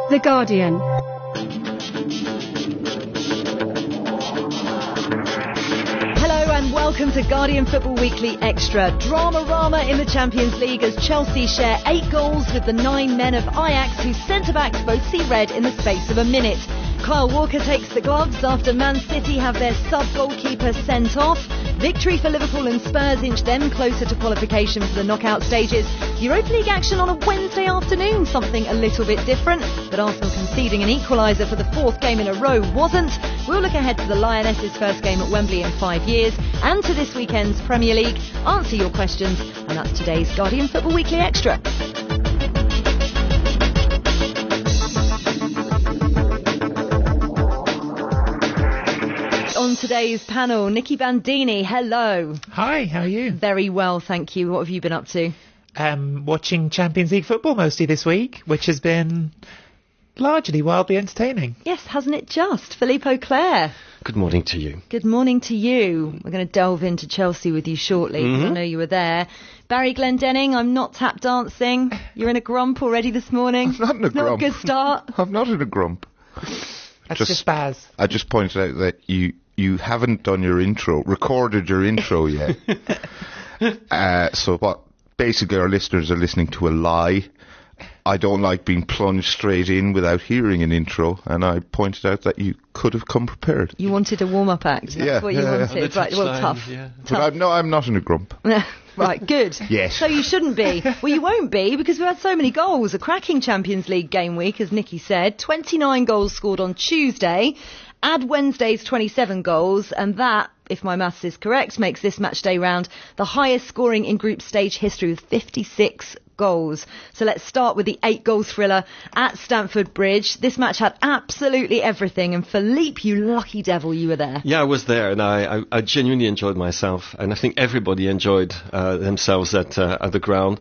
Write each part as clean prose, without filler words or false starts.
The Guardian. Hello and welcome to Guardian Football Weekly Extra. Drama-rama in the Champions League as Chelsea share 8 goals with the 9 men of Ajax, whose centre-backs both see red in the space of a minute. Kyle Walker takes the gloves after Man City have their sub-goalkeeper sent off. Victory for Liverpool and Spurs inch them closer to qualification for the knockout stages. Europa League action on a Wednesday afternoon, something a little bit different, but Arsenal conceding an equaliser for the 4th game in a row wasn't. We'll look ahead to the Lionesses' first game at Wembley in 5 years and to this weekend's Premier League, answer your questions, and that's today's Guardian Football Weekly Extra. On today's panel, Nicky Bandini, hello. Hi, how are you? Very well, thank you. What have you been up to? Watching Champions League football mostly this week, which has been largely wildly entertaining. Yes, hasn't it just? Philippe Auclair. Good morning to you. Good morning to you. We're going to delve into Chelsea with you shortly, because I know you were there. Barry Glendenning, I'm not tap dancing. You're in a grump already this morning. I'm not in a grump. Not a good start. I'm not in a grump. That's just Baz. I just pointed out that you haven't done your intro, recorded your intro yet. So what basically our listeners are listening to a lie. I don't like being plunged straight in without hearing an intro, and I pointed out that you could have come prepared. You wanted a warm-up act. That's what you wanted. Right, well, tough. Yeah. But I'm not in a grump. Right, good. Yes. So you shouldn't be. Well, you won't be, because we had so many goals. A cracking Champions League game week, as Nicky said. 29 goals scored on Tuesday. Add Wednesday's 27 goals, and that, if my maths is correct, makes this matchday round the highest scoring in group stage history with 56 goals. So let's start with the 8-goal thriller at Stamford Bridge. This match had absolutely everything, and Philippe, you lucky devil, you were there. Yeah, I was there, and I genuinely enjoyed myself, and I think everybody enjoyed themselves at the ground.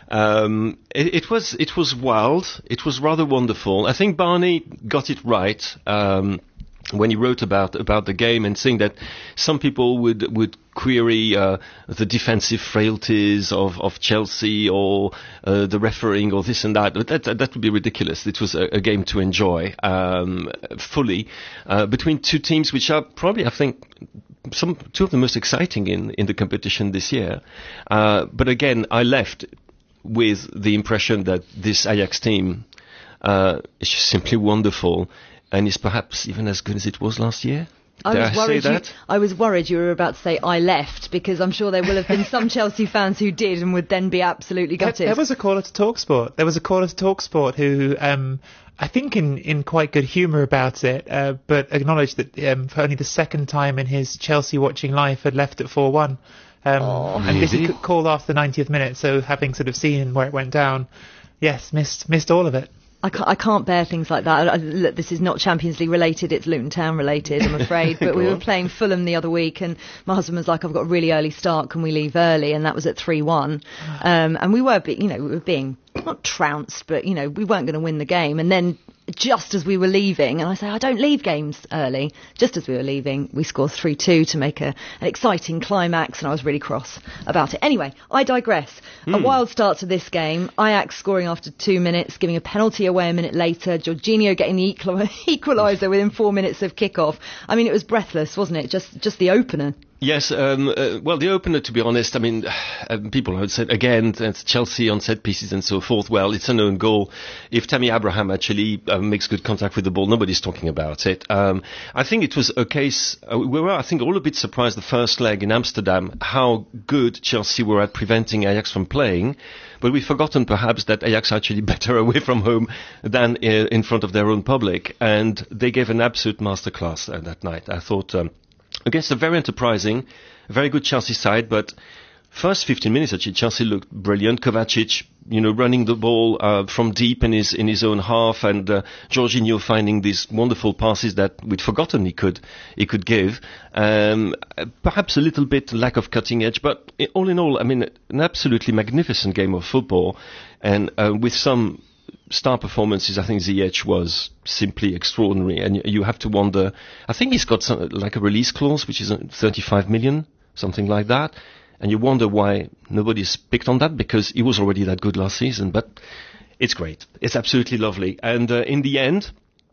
It was wild. It was rather wonderful. I think Barney got it right. When he wrote about the game, and saying that some people would query the defensive frailties of Chelsea or the refereeing or this and that. But that would be ridiculous. It was a game to enjoy fully between two teams which are probably, I think, two of the most exciting in the competition this year. But again, I left with the impression that this Ajax team is just simply wonderful. And is perhaps even as good as it was last year. I was worried you were about to say I left, because I'm sure there will have been some Chelsea fans who did and would then be absolutely gutted. There was a caller to TalkSport. Who, I think in quite good humour about it, but acknowledged that for only the second time in his Chelsea watching life had left at 4-1. And this he called after the 90th minute, so having sort of seen where it went down, yes, missed all of it. I can't bear things like that. Look, this is not Champions League related, it's Luton Town related, I'm afraid. But we were playing Fulham the other week, and my husband was like, I've got a really early start, can we leave early? And that was at 3-1. And we were being not trounced, but, we weren't going to win the game. And then just as we were leaving, and I say, I don't leave games early, just as we were leaving, we scored 3-2 to make an exciting climax, and I was really cross about it. Anyway, I digress. A wild start to this game. Ajax scoring after 2 minutes, giving a penalty away a minute later. Jorginho getting the equaliser within 4 minutes of kickoff. I mean, it was breathless, wasn't it? Just the opener. Yes, well, the opener, to be honest, I mean, people have said, again, it's Chelsea on set pieces and so forth. Well, it's an own goal. If Tammy Abraham actually makes good contact with the ball, nobody's talking about it. I think it was a case, we were, I think, all a bit surprised the first leg in Amsterdam, how good Chelsea were at preventing Ajax from playing. But we've forgotten perhaps that Ajax are actually better away from home than in front of their own public. And they gave an absolute masterclass that night. I thought, against a very enterprising, very good Chelsea side, but first 15 minutes actually Chelsea looked brilliant. Kovacic, running the ball from deep in his own half, and Jorginho finding these wonderful passes that we'd forgotten he could give. Perhaps a little bit lack of cutting edge, but all in all, I mean, an absolutely magnificent game of football, and with some star performances. I think Ziyech was simply extraordinary, and you have to wonder. I think he's got like a release clause, which is 35 million, something like that, and you wonder why nobody's picked on that, because he was already that good last season. But It's great. It's absolutely lovely. And in the end,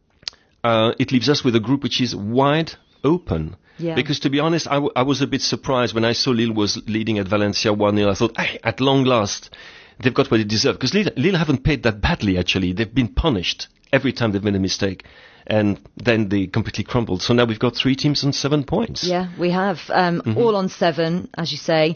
it leaves us with a group which is wide open. Yeah. Because to be honest, I was a bit surprised when I saw Lille was leading at Valencia 1-0. I thought, hey, at long last, they've got what they deserve. Because Lille haven't played that badly, actually. They've been punished every time they've made a mistake. And then they completely crumbled. So now we've got 3 teams on 7 points. Yeah, we have. All on 7, as you say.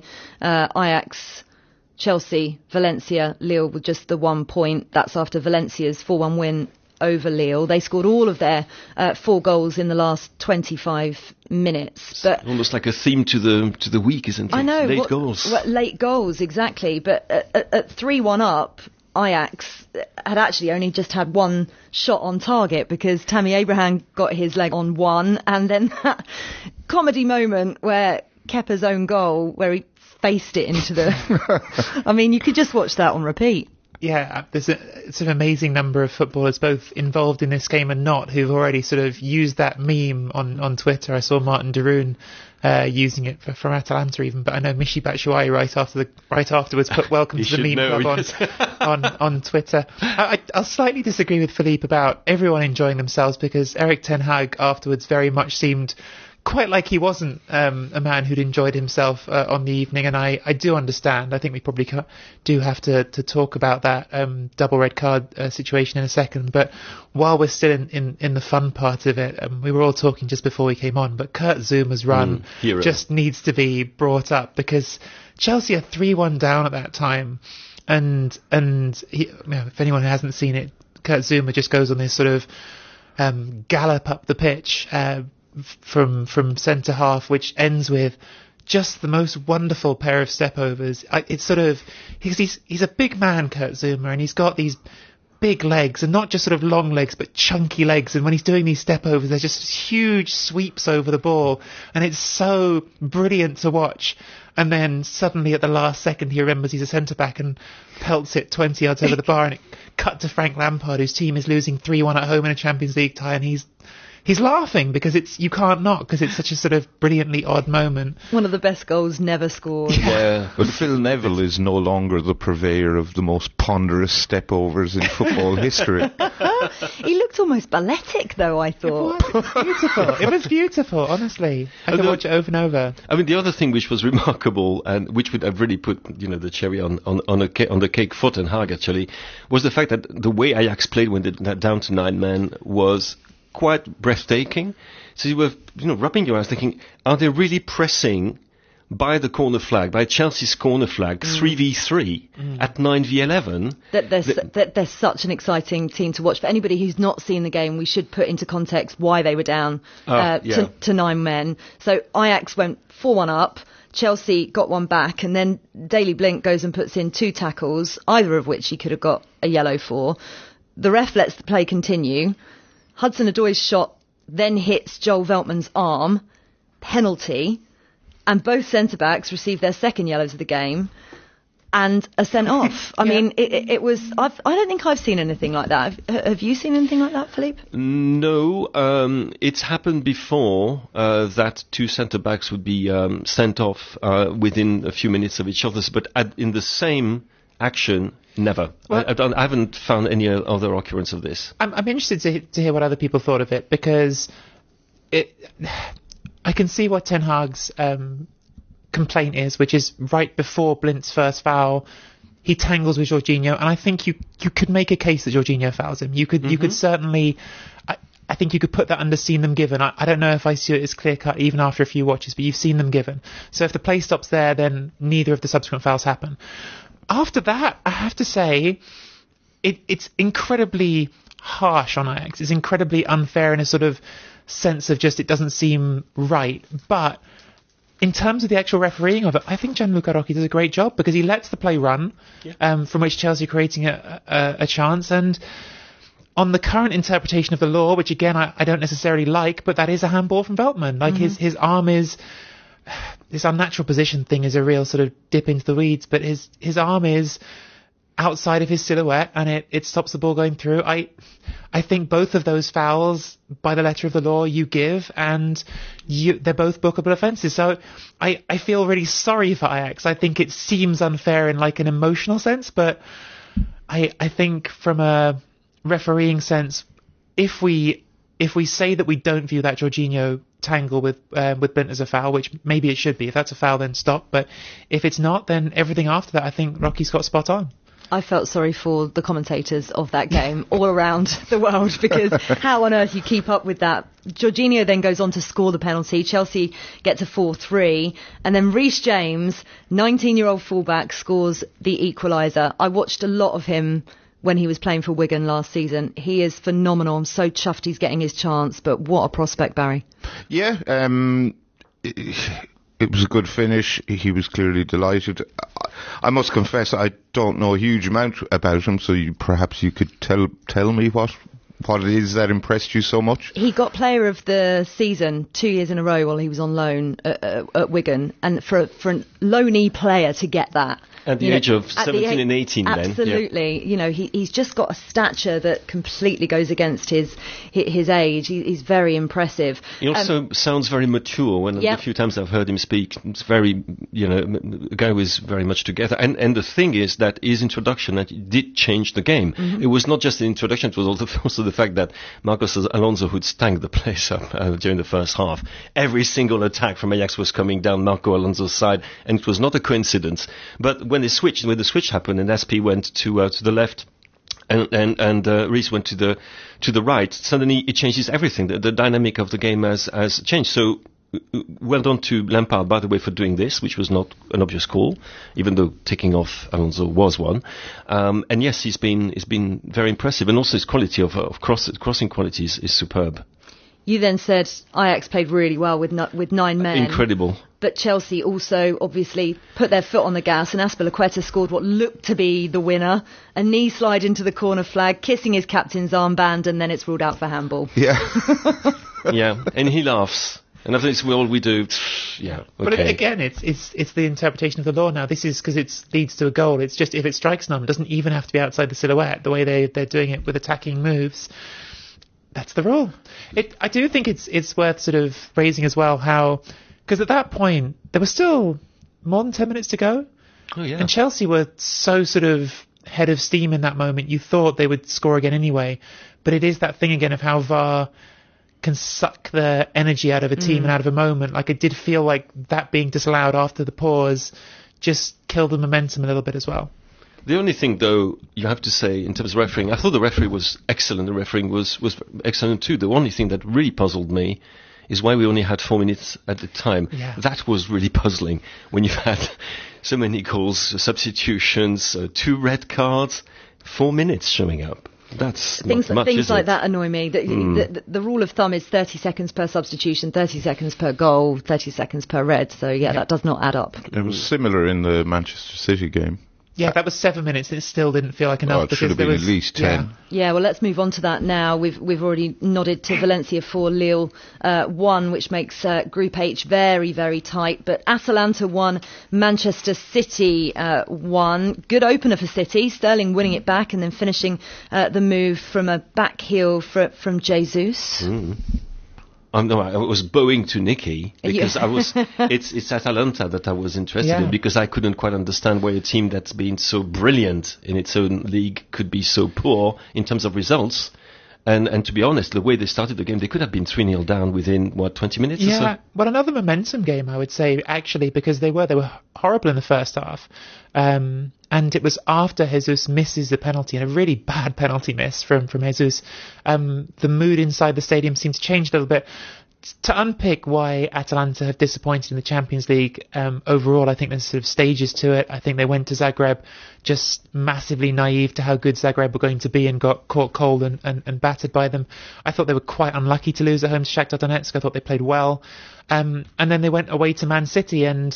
Ajax, Chelsea, Valencia, Lille with just the 1 point. That's after Valencia's 4-1 win over Lille. They scored all of their 4 goals in the last 25 minutes. But almost like a theme to the week, isn't it? I know. Late goals. Late goals, exactly. But at 3-1 up, Ajax had actually only just had 1 shot on target because Tammy Abraham got his leg on 1, and then that comedy moment where Kepa's own goal, where he faced it into the... I mean, you could just watch that on repeat. Yeah, there's it's an amazing number of footballers, both involved in this game and not, who've already sort of used that meme on Twitter. I saw Martin de Roon using it for Atalanta even, but I know Michy Batshuayi right afterwards put welcome to the meme club on Twitter. I'll slightly disagree with Philippe about everyone enjoying themselves, because Erik ten Hag afterwards very much seemed quite like he wasn't a man who'd enjoyed himself on the evening, and I do understand. I think we probably do have to talk about that double red card situation in a second, but while we're still in the fun part of it, we were all talking just before we came on, but Kurt Zouma's run just needs to be brought up, because Chelsea are 3-1 down at that time, and he, if anyone hasn't seen it, Kurt Zouma just goes on this sort of gallop up the pitch from centre half, which ends with just the most wonderful pair of step overs. It's sort of he's a big man, Kurt Zouma, and he's got these big legs, and not just sort of long legs but chunky legs, and when he's doing these step overs there's just huge sweeps over the ball, and it's so brilliant to watch. And then suddenly at the last second he remembers he's a centre back and pelts it 20 yards over the bar, and it cut to Frank Lampard, whose team is losing 3-1 at home in a Champions League tie, and he's laughing because you can't not, because it's such a sort of brilliantly odd moment. One of the best goals never scored. Yeah, but Phil Neville is no longer the purveyor of the most ponderous step overs in football history. He looked almost balletic, though, I thought. It was beautiful. It was beautiful, honestly. I could watch it over and over. I mean, the other thing which was remarkable, and which would have really put the cherry on the cake for Ten Hag actually, was the fact that the way Ajax played when they're down to 9 men was quite breathtaking. So you were, rubbing your eyes thinking, are they really pressing by the corner flag, by Chelsea's corner flag, 3v3 at 9v11? They're such an exciting team to watch. For anybody who's not seen the game, we should put into context why they were down to 9 men. So Ajax went 4-1 up. Chelsea got 1 back, and then Daley Blink goes and puts in 2 tackles, either of which he could have got a yellow for. The ref lets the play continue. Hudson-Odoi's shot then hits Joel Veltman's arm, penalty, and both centre-backs receive their second yellows of the game and are sent off. I mean, it was... I don't think I've seen anything like that. Have you seen anything like that, Philippe? No, it's happened before that 2 centre-backs would be sent off within a few minutes of each other, but in the same action... Never. Well, I haven't found any other occurrence of this. I'm interested to hear what other people thought of it, because I can see what Ten Hag's complaint is, which is right before Blint's first foul, he tangles with Jorginho, and I think you could make a case that Jorginho fouls him. You could certainly... I think you could put that under seen them given. I don't know if I see it as clear cut even after a few watches, but you've seen them given. So if the play stops there, then neither of the subsequent fouls happen. After that, I have to say, it's incredibly harsh on Ajax. It's incredibly unfair in a sort of sense of just it doesn't seem right. But in terms of the actual refereeing of it, I think Gianluca Rocchi does a great job, because he lets the play run, from which Chelsea are creating a chance. And on the current interpretation of the law, which again I don't necessarily like, but that is a handball from Veltman. Like his arm is... This unnatural position thing is a real sort of dip into the weeds, but his arm is outside of his silhouette, and it stops the ball going through. I think both of those fouls, by the letter of the law, you give, and they're both bookable offences. So I feel really sorry for Ajax. I think it seems unfair in like an emotional sense, but I think from a refereeing sense, if we say that we don't view that Jorginho tangle with Blind as a foul, which maybe it should be. If that's a foul, then stop. But if it's not, then everything after that, I think Rocky's got spot on. I felt sorry for the commentators of that game all around the world, because how on earth you keep up with that? Jorginho then goes on to score the penalty. Chelsea get to 4-3, and then Reece James, 19-year-old fullback, scores the equaliser. I watched a lot of him when he was playing for Wigan last season. He is phenomenal. I'm so chuffed he's getting his chance, but what a prospect, Barry. Yeah, it was a good finish. He was clearly delighted. I must confess, I don't know a huge amount about him, so perhaps you could tell me what it is that impressed you so much. He got Player of the Season 2 years in a row while he was on loan at Wigan, and for a loanee player to get that at the age of 17 and 18, absolutely. Then, yeah. He's just got a stature that completely goes against his age. He's very impressive. He also sounds very mature. When the few times I've heard him speak, it's very, a guy who is very much together. And the thing is that his introduction did change the game. Mm-hmm. It was not just an introduction; it was also the fact that Marcos Alonso, who'd stank the place up during the first half, every single attack from Ajax was coming down Marco Alonso's side, and it was not a coincidence. But when the switch happened and SP went to the left and Reece went to the right, suddenly it changes everything. The dynamic of the game has changed. So well done to Lampard, by the way, for doing this, which was not an obvious call, even though taking off Alonso was one. And yes, he's been very impressive, and also his quality of crossing qualities is superb. You then said Ajax played really well with 9 men. Incredible. But Chelsea also obviously put their foot on the gas, and Azpilicueta scored what looked to be the winner. A knee slide into the corner flag, kissing his captain's armband, and then it's ruled out for handball. Yeah. Yeah, and he laughs. And I think it's all we do. Yeah. Okay. But again, it's the interpretation of the law now. This is because it leads to a goal. It's just if it strikes none, it doesn't even have to be outside the silhouette. The way they're doing it with attacking moves. That's the rule. I do think it's worth sort of raising as well how, because at that point there was still more than 10 minutes to go. Oh yeah. And Chelsea were so sort of head of steam in that moment. You thought they would score again anyway, but it is that thing again of how VAR can suck the energy out of a team and out of a moment. Like, it did feel like that being disallowed after the pause just killed the momentum a little bit as well. The only thing, though, you have to say in terms of refereeing, I thought the referee was excellent. The refereeing was excellent too. The only thing that really puzzled me is why we only had 4 minutes at the time. Yeah. That was really puzzling when you've had so many goals, substitutions, 2 red cards, 4 minutes showing up. That's things not much, things is like it? that annoy me. The rule of thumb is 30 seconds per substitution, 30 seconds per goal, 30 seconds per red. So that does not add up. It was similar in the Manchester City game. Yeah, that was 7 minutes, and it still didn't feel like enough. It should have been at least 10. Yeah, well, let's move on to that now. We've already nodded to Valencia 4, Lille 1, which makes Group H very, very tight. But Atalanta 1, Manchester City 1. Good opener for City. Sterling winning it back and then finishing the move from a back heel from Jesus. I was bowing to Nikki because it's Atalanta that I was interested in, because I couldn't quite understand why a team that's been so brilliant in its own league could be so poor in terms of results. And to be honest, the way they started the game, they could have been 3-0 down within, 20 minutes or so? Yeah, well, another momentum game, I would say, actually, because they were horrible in the first half. And it was after Jesus misses the penalty, and a really bad penalty miss from Jesus. The mood inside the stadium seemed to change a little bit. To unpick why Atalanta have disappointed in the Champions League overall, I think there's sort of stages to it. I think they went to Zagreb just massively naive to how good Zagreb were going to be and got caught cold and battered by them. I thought they were quite unlucky to lose at home to Shakhtar Donetsk. I thought they played well. And then they went away to Man City and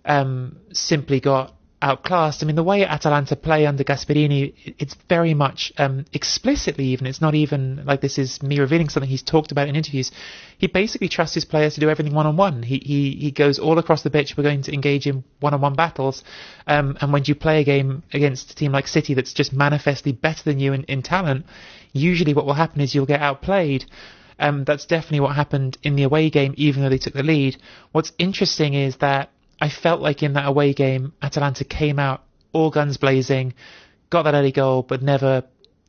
simply got outclassed. I mean, the way Atalanta play under Gasperini, it's very much explicitly even. It's not even like this is me revealing something he's talked about in interviews. He basically trusts his players to do everything one-on-one. He goes all across the pitch. We're going to engage in one-on-one battles. And when you play a game against a team like City that's just manifestly better than you in talent, usually what will happen is you'll get outplayed. That's definitely what happened in the away game, even though they took the lead. What's interesting is that I felt like in that away game, Atalanta came out all guns blazing, got that early goal, but never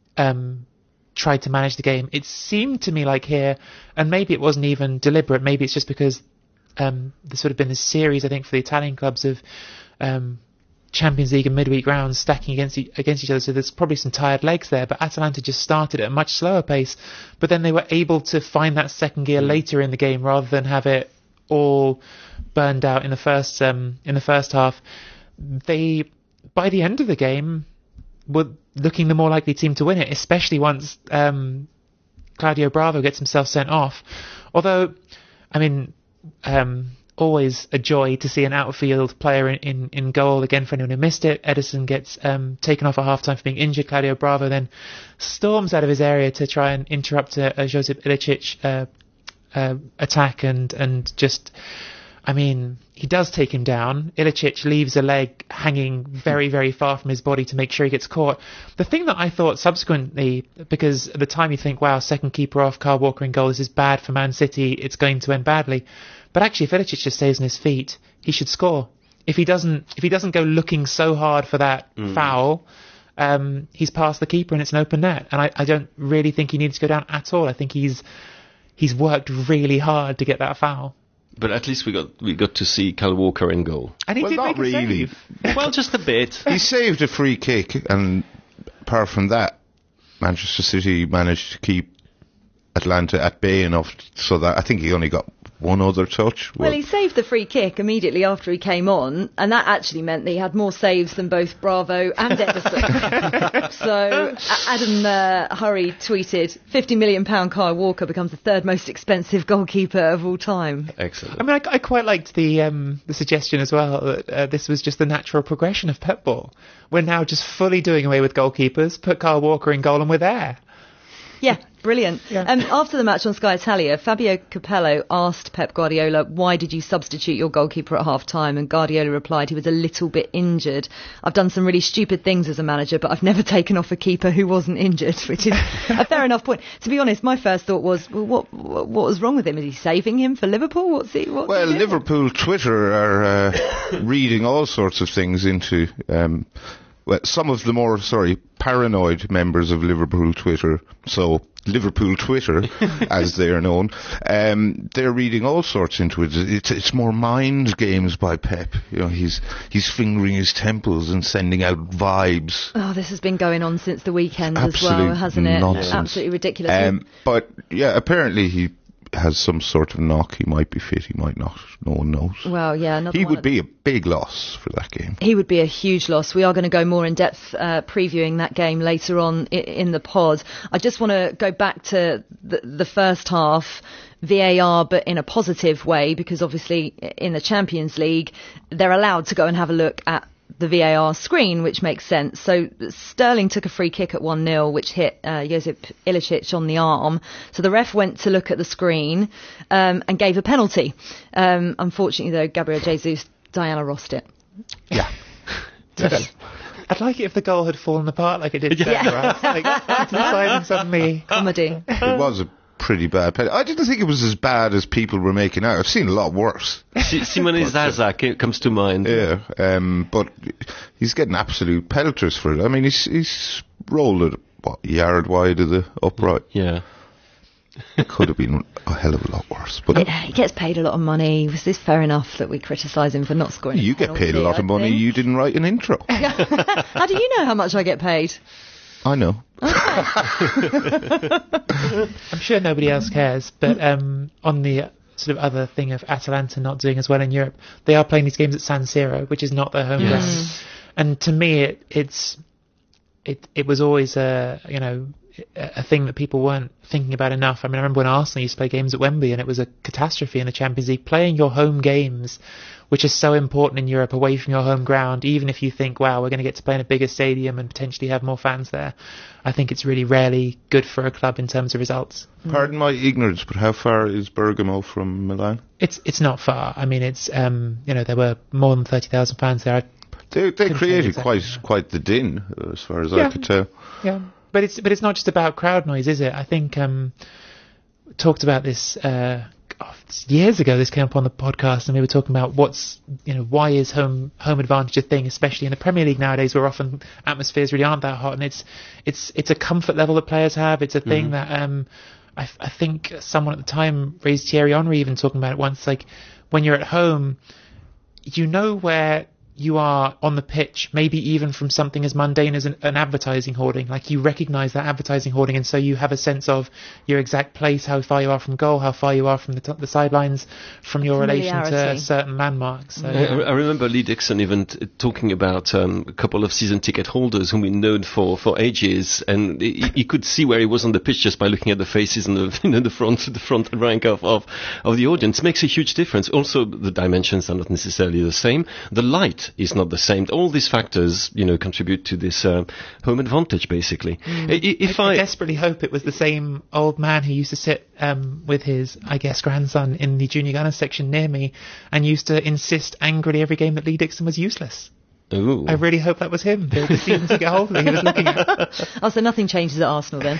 tried to manage the game. It seemed to me like here, and maybe it wasn't even deliberate, maybe it's just because there's sort of been this series, I think, for the Italian clubs of Champions League and midweek rounds stacking against each other, so there's probably some tired legs there, but Atalanta just started at a much slower pace, but then they were able to find that second gear later in the game rather than have it all burned out in the first half. They, by the end of the game, were looking the more likely team to win it, especially once Claudio Bravo gets himself sent off. Although, I mean, always a joy to see an outfield player in goal. Again, for anyone who missed it, Ederson gets taken off at half-time for being injured. Claudio Bravo then storms out of his area to try and interrupt a Josip Ilicic attack and just... I mean, he does take him down. Ilicic leaves a leg hanging very, very far from his body to make sure he gets caught. The thing that I thought subsequently, because at the time you think, wow, second keeper off, Kyle Walker in goal, this is bad for Man City, it's going to end badly. But actually, if Ilicic just stays on his feet, he should score. If he doesn't go looking so hard for that foul, he's past the keeper and it's an open net. And I don't really think he needs to go down at all. I think he's worked really hard to get that foul. But at least we got to see Kyle Walker in goal. And he did not make a really. save. Well, just a bit. He saved a free kick, and apart from that, Manchester City managed to keep Atlanta at bay enough so that I think he only got one other touch. Well, he saved the free kick immediately after he came on, and that actually meant that he had more saves than both Bravo and Ederson. So Adam Hurry tweeted, £50 million Kyle Walker becomes the third most expensive goalkeeper of all time. Excellent. I mean, I quite liked the suggestion as well that this was just the natural progression of Pep ball. We're now just fully doing away with goalkeepers, put Kyle Walker in goal and we're there. Yeah, brilliant. Yeah. After the match on Sky Italia, Fabio Capello asked Pep Guardiola, why did you substitute your goalkeeper at half-time? And Guardiola replied he was a little bit injured. I've done some really stupid things as a manager, but I've never taken off a keeper who wasn't injured, which is a fair enough point. To be honest, my first thought was, well, what was wrong with him? Is he saving him for Liverpool? What's he doing? Liverpool Twitter are reading all sorts of things into... some of the more, paranoid members of Liverpool Twitter, so Liverpool Twitter, as they are known, they're reading all sorts into it. It's more mind games by Pep. You know, he's fingering his temples and sending out vibes. Oh, this has been going on since the weekend Absolute as well, hasn't it? nonsense. Absolutely ridiculous. But yeah, apparently he has some sort of knock. He might be fit, he might not. No one knows. Well, yeah, he would be a big loss for that game. He would be a huge loss. We are going to go more in depth previewing that game later on in the pod. I just want to go back to the first half. VAR, but in a positive way, because obviously in the Champions League they're allowed to go and have a look at the VAR screen, which makes sense. So Sterling took a free kick at 1-0, which hit Josip Ilicic on the arm. So the ref went to look at the screen and gave a penalty. Unfortunately, though, Gabriel Jesus, Diana Rossed it. Yeah. I'd like it if the goal had fallen apart like it did today, right? Like, deciding suddenly... Comedy. It was a pretty bad penalty. I didn't think it was as bad as people were making out. I've seen a lot worse. Simone Zaza comes to mind. Yeah, but he's getting absolute pelters for it. I mean, he's rolled it, a yard wide of the upright. Yeah. It could have been a hell of a lot worse. But he gets paid a lot of money. Was this fair enough that we criticise him for not scoring? You get paid a lot of money. You didn't write an intro. How do you know how much I get paid? I know. I'm sure nobody else cares, but on the sort of other thing of Atalanta not doing as well in Europe, they are playing these games at San Siro, which is not their home ground. And to me, it was always a thing that people weren't thinking about enough. I mean, I remember when Arsenal used to play games at Wembley and it was a catastrophe in the Champions League. Playing your home games, which is so important in Europe, away from your home ground, even if you think, wow, we're going to get to play in a bigger stadium and potentially have more fans there, I think it's really rarely good for a club in terms of results. Pardon my ignorance, but how far is Bergamo from Milan? It's not far. I mean, it's there were more than 30,000 fans there. They created quite the din, as far as I could tell. Yeah. But it's not just about crowd noise, is it? I think talked about this years ago this came up on the podcast, and we were talking about why is home advantage a thing, especially in the Premier League nowadays, where often atmospheres really aren't that hot, and it's a comfort level that players have. It's a thing that I think someone at the time raised Thierry Henry even talking about it once. Like, when you're at home, you know where you are on the pitch, maybe even from something as mundane as an advertising hoarding. Like, you recognise that advertising hoarding, and so you have a sense of your exact place, how far you are from goal, how far you are from the sidelines, from your relation to certain landmarks. So, I remember Lee Dixon even talking about a couple of season ticket holders whom we known for ages, and he could see where he was on the pitch just by looking at the faces and the front rank of the audience. It makes a huge difference. Also, the dimensions are not necessarily the same. The light is not the same. All these factors, contribute to this home advantage, basically. I desperately hope it was the same old man who used to sit with his, grandson in the junior gunners section near me and used to insist angrily every game that Lee Dixon was useless. Ooh. I really hope that was him. The season ticket holder he was looking at. So nothing changes at Arsenal then.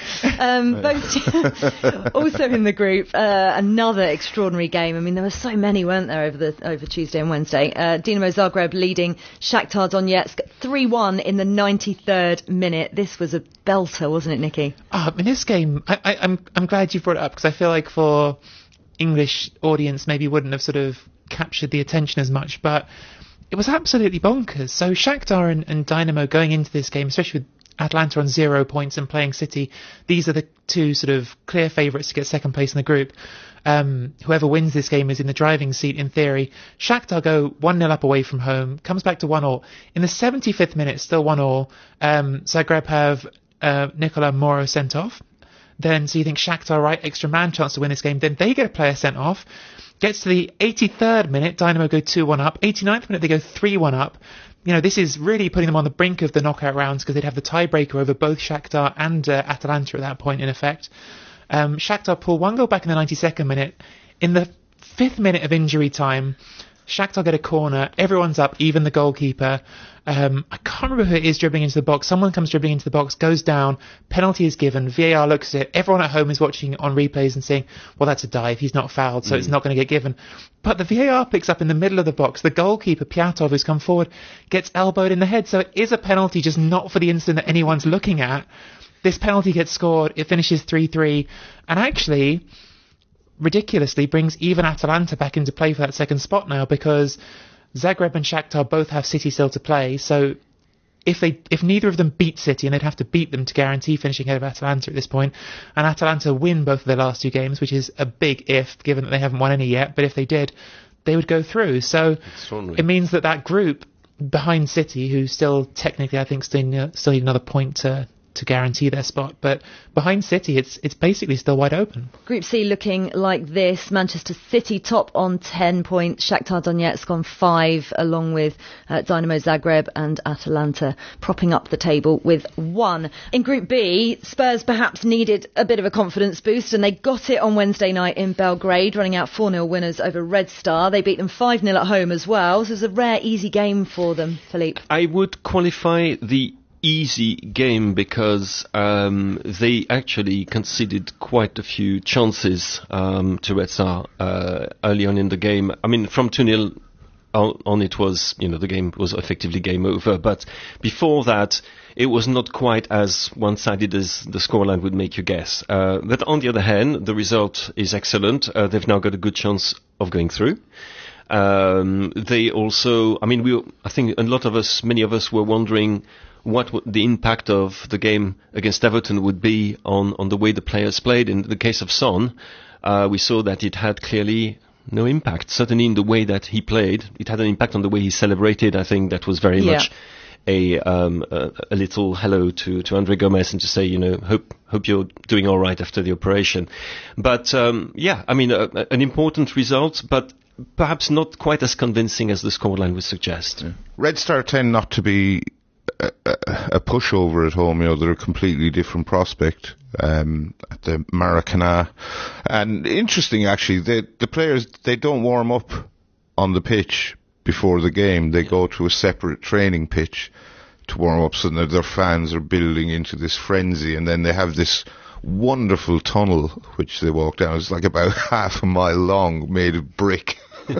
Both also in the group, another extraordinary game. I mean, there were so many, weren't there, over Tuesday and Wednesday. Dinamo Zagreb leading Shakhtar Donetsk 3-1 in the 93rd minute. This was a belter, wasn't it, Nicky? In this game, I'm glad you brought it up, because I feel like for English audience maybe wouldn't have sort of captured the attention as much, but it was absolutely bonkers. So Shakhtar and Dynamo going into this game, especially with Atalanta on 0 points and playing City, these are the two sort of clear favourites to get second place in the group. Whoever wins this game is in the driving seat in theory. Shakhtar go 1-0 up away from home, comes back to 1-1. In the 75th minute, still 1-1, Zagreb have Nicola Moro sent off. Then, so you think Shakhtar, right, extra man chance to win this game. Then they get a player sent off. Gets to the 83rd minute, Dynamo go 2-1 up. 89th minute, they go 3-1 up. This is really putting them on the brink of the knockout rounds, because they'd have the tiebreaker over both Shakhtar and Atalanta at that point, in effect. Shakhtar pull one goal back in the 92nd minute. In the 5th minute of injury time, Shakhtar get a corner. Everyone's up, even the goalkeeper. I can't remember who it is dribbling into the box. Someone comes dribbling into the box, goes down, penalty is given, VAR looks at it, everyone at home is watching on replays and saying, well, that's a dive, he's not fouled, so it's not going to get given. But the VAR picks up in the middle of the box, the goalkeeper, Piatov, who's come forward, gets elbowed in the head, so it is a penalty, just not for the instant that anyone's looking at. This penalty gets scored, it finishes 3-3, and actually, ridiculously, brings even Atalanta back into play for that second spot now, because Zagreb and Shakhtar both have City still to play, so if neither of them beat City, and they'd have to beat them to guarantee finishing ahead of Atalanta at this point, and Atalanta win both of their last two games, which is a big if, given that they haven't won any yet, but if they did, they would go through. So it means that group behind City, who still technically, I think, still need another point to guarantee their spot, but behind City it's basically still wide open. Group C looking like this: Manchester City top on 10 points, Shakhtar Donetsk on 5, along with Dynamo Zagreb and Atalanta propping up the table with 1. In Group B, Spurs perhaps needed a bit of a confidence boost, and they got it on Wednesday night in Belgrade, running out 4-0 winners over Red Star. They beat them 5-0 at home as well, so it was a rare easy game for them. Philippe? I would qualify the easy game because they actually conceded quite a few chances to Red Star early on in the game. I mean, from 2-0 on it was, the game was effectively game over. But before that, it was not quite as one-sided as the scoreline would make you guess. But on the other hand, the result is excellent. They've now got a good chance of going through. They also, I think many of us were wondering what the impact of the game against Everton would be on the way the players played. In the case of Son, we saw that it had clearly no impact. Certainly in the way that he played, it had an impact on the way he celebrated. I think that was very much a little hello to Andre Gomez, and to say, hope you're doing all right after the operation. But an important result, but perhaps not quite as convincing as the scoreline would suggest. Yeah. Red Star tend not to be a pushover at home. They're a completely different prospect at the Maracana. And interesting, actually, the players, they don't warm up on the pitch before the game. They go to a separate training pitch to warm up, so that their fans are building into this frenzy, and then they have this wonderful tunnel which they walk down. It's like about half a mile long, made of brick.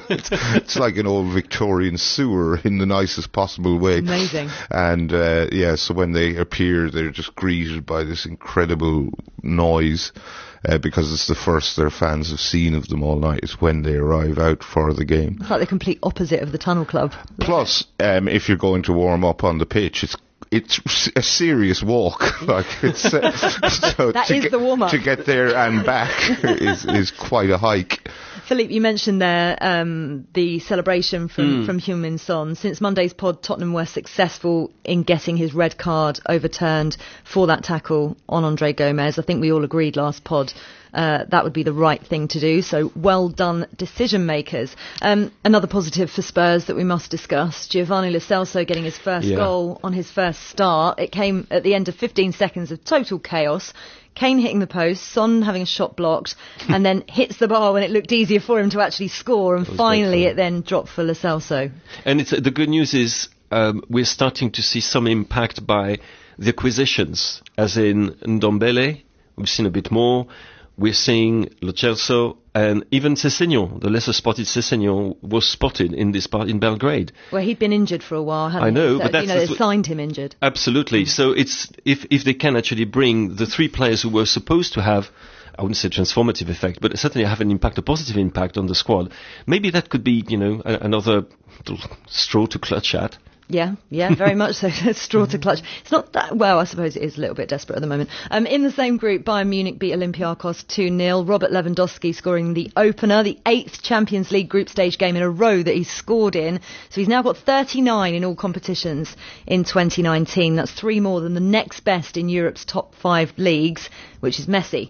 It's like an old Victorian sewer in the nicest possible way. Amazing. And so when they appear, they're just greeted by this incredible noise. Because it's the first their fans have seen of them all night. It's when they arrive out for the game. It's like the complete opposite of the Tunnel Club. Plus, if you're going to warm up on the pitch, it's a serious walk. Like it's so that is the warm up. To get there and back is quite a hike. Philippe, you mentioned there the celebration from Heung-min Son. Since Monday's pod, Tottenham were successful in getting his red card overturned for that tackle on Andre Gomez. I think we all agreed last pod that would be the right thing to do. So well done, decision makers. Another positive for Spurs that we must discuss, Giovanni Lo Celso getting his first goal on his first start. It came at the end of 15 seconds of total chaos. Kane hitting the post, Son having a shot blocked, and then hits the bar when it looked easier for him to actually score, and finally it then dropped for Lo Celso. And the good news is we're starting to see some impact by the acquisitions, as in Ndombele, we've seen a bit more. We're seeing Lo Celso, and even Sessegnon, the lesser spotted Sessegnon, was spotted in this part in Belgrade. Well, he'd been injured for a while, hadn't he? I know, So, but that's they signed him injured. Absolutely. So it's if they can actually bring the three players who were supposed to have, I wouldn't say transformative effect, but certainly have an impact, a positive impact on the squad, maybe that could be, another straw to clutch at. Yeah, very much so. Straw to clutch. It's not that, well, I suppose it is a little bit desperate at the moment. In the same group, Bayern Munich beat Olympiacos 2-0. Robert Lewandowski scoring the opener, the 8th Champions League group stage game in a row that he's scored in. So he's now got 39 in all competitions in 2019. That's 3 more than the next best in Europe's top 5 leagues, which is Messi.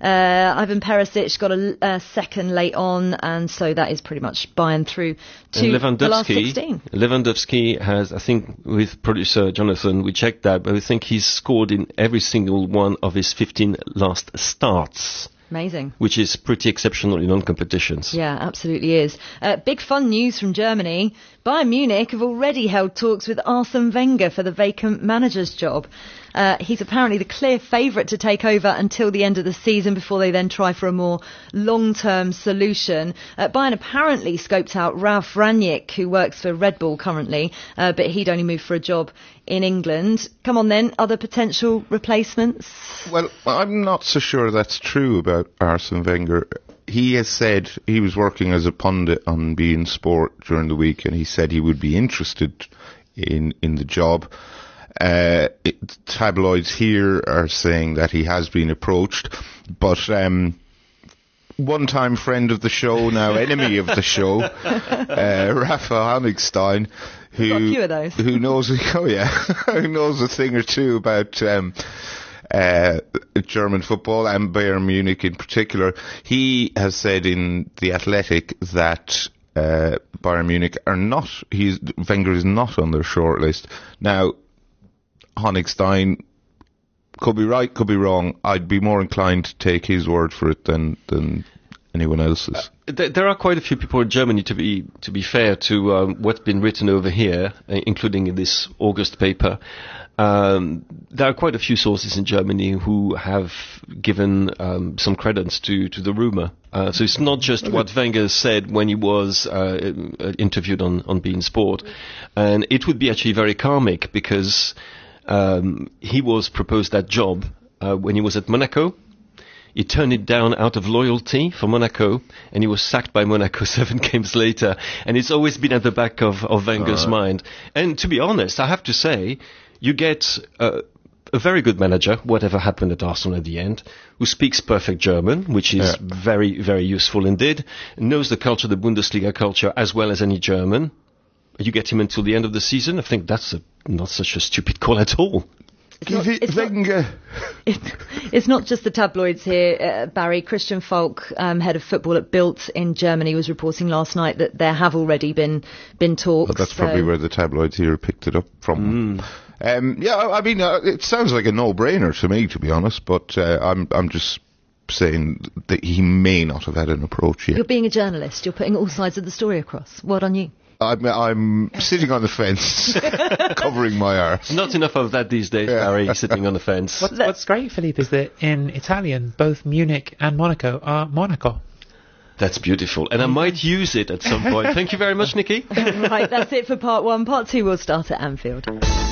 Ivan Perisic got a second late on, and so that is pretty much Bayern through to the last 16. Lewandowski has, I think, with producer Jonathan, we checked that, but I think he's scored in every single one of his 15 last starts. Amazing. Which is pretty exceptional in non-competitions. Yeah, absolutely is. Big fun news from Germany. Bayern Munich have already held talks with Arsene Wenger for the vacant manager's job. He's apparently the clear favourite to take over until the end of the season before they then try for a more long-term solution. Bayern apparently scoped out Ralf Rangnick, who works for Red Bull currently, but he'd only moved for a job in England. Come on then, other potential replacements? Well, I'm not so sure that's true about Arsene Wenger. He has said he was working as a pundit on beIN Sport during the week, and he said he would be interested in the job. Tabloids here are saying that he has been approached, but one-time friend of the show, now enemy of the show, Rafa Honigstein, who knows who knows a thing or two about German football and Bayern Munich in particular. He has said in The Athletic that Bayern Munich are not, Wenger is not on their shortlist. Now, Honigstein could be right, could be wrong. I'd be more inclined to take his word for it than anyone else's. There are quite a few people in Germany, to be fair to what's been written over here, including in this August paper. There are quite a few sources in Germany who have given some credence to the rumour. So it's not just what Wenger said when he was interviewed on beIN Sport. And it would be actually very karmic because he was proposed that job when he was at Monaco. He turned it down out of loyalty for Monaco, and he was sacked by Monaco 7 games later. And it's always been at the back of Wenger's mind. And to be honest, I have to say, you get a very good manager, whatever happened at Arsenal at the end, who speaks perfect German, which is very, very useful indeed, knows the culture, the Bundesliga culture, as well as any German. You get him until the end of the season. I think that's not such a stupid call at all. It's not just the tabloids here, Barry. Christian Falk, head of football at Bild in Germany, was reporting last night that there have already been talks. But that's probably where the tabloids here picked it up from. It sounds like a no-brainer to me, to be honest, but I'm just saying that he may not have had an approach yet. You're being a journalist. You're putting all sides of the story across. Well done you. I'm sitting on the fence, covering my arse. Not enough of that these days, Barry, sitting on the fence. What's great, Philippe, is that in Italian, both Munich and Monaco are Monaco. That's beautiful, and I might use it at some point. Thank you very much, Nikki. Right, that's it for part one. Part two will start at Anfield.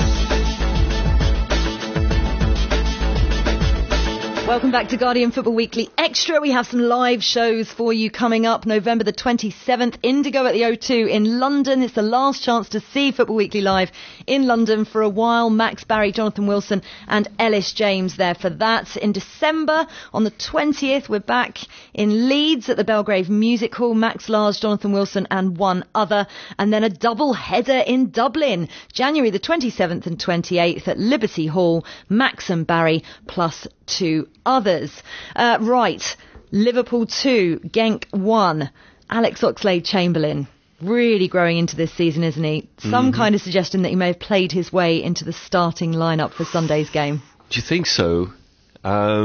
Welcome back to Guardian Football Weekly Extra. We have some live shows for you coming up. November the 27th, Indigo at the O2 in London. It's the last chance to see Football Weekly live in London for a while. Max Barry, Jonathan Wilson and Ellis James there for that. In December, on the 20th, we're back in Leeds at the Belgrave Music Hall. Max Lars, Jonathan Wilson and one other. And then a double header in Dublin. January the 27th and 28th at Liberty Hall. Max and Barry plus two others. Right, Liverpool 2, Genk 1. Alex Oxlade-Chamberlain really growing into this season, isn't he? Some kind of suggestion that he may have played his way into the starting lineup for Sunday's game. Do you think so? I'd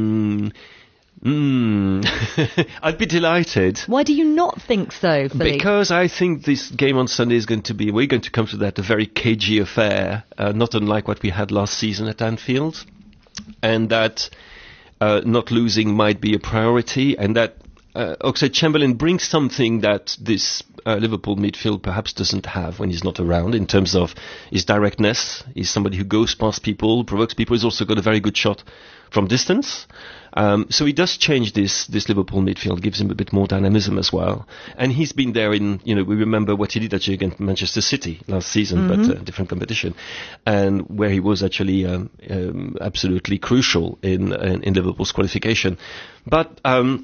be delighted. Why do you not think so, Philippe? Because I think this game on Sunday is going to be, we're going to come to that, a very cagey affair, not unlike what we had last season at Anfield. And that not losing might be a priority, and that Oxlade-Chamberlain brings something that this Liverpool midfield perhaps doesn't have when he's not around, in terms of his directness. He's somebody who goes past people, provokes people. He's also got a very good shot from distance. So he does change this Liverpool midfield, gives him a bit more dynamism as well. And he's been there in, we remember what he did actually against Manchester City last season, but a different competition, and where he was actually absolutely crucial in Liverpool's qualification. But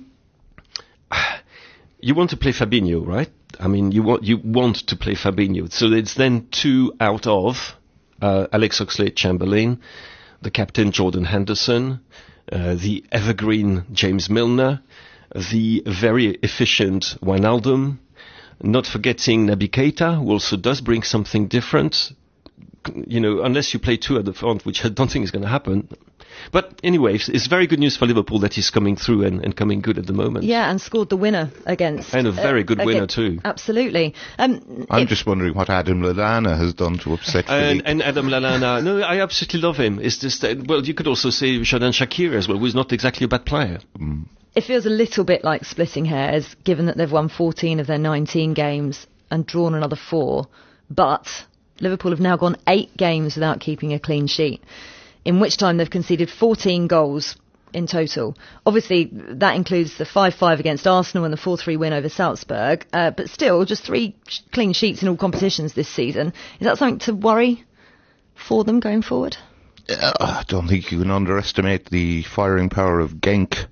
you want to play Fabinho, right? I mean, you want to play Fabinho. So it's then two out of Alex Oxlade-Chamberlain, the captain Jordan Henderson, the evergreen James Milner, the very efficient Wijnaldum, not forgetting Naby Keita, who also does bring something different. Unless you play two at the front, which I don't think is going to happen. But anyway, it's very good news for Liverpool that he's coming through and coming good at the moment. Yeah, and scored the winner against... And a very good winner too. Absolutely. I'm just wondering what Adam Lallana has done to upset Philippe. And Adam Lallana, no, I absolutely love him. It's just, you could also say Xherdan Shaqiri as well, who's not exactly a bad player. It feels a little bit like splitting hairs, given that they've won 14 of their 19 games and drawn another 4. But Liverpool have now gone 8 games without keeping a clean sheet, in which time they've conceded 14 goals in total. Obviously, that includes the 5-5 against Arsenal and the 4-3 win over Salzburg, but still, just 3 clean sheets in all competitions this season. Is that something to worry for them going forward? I don't think you can underestimate the firing power of Genk.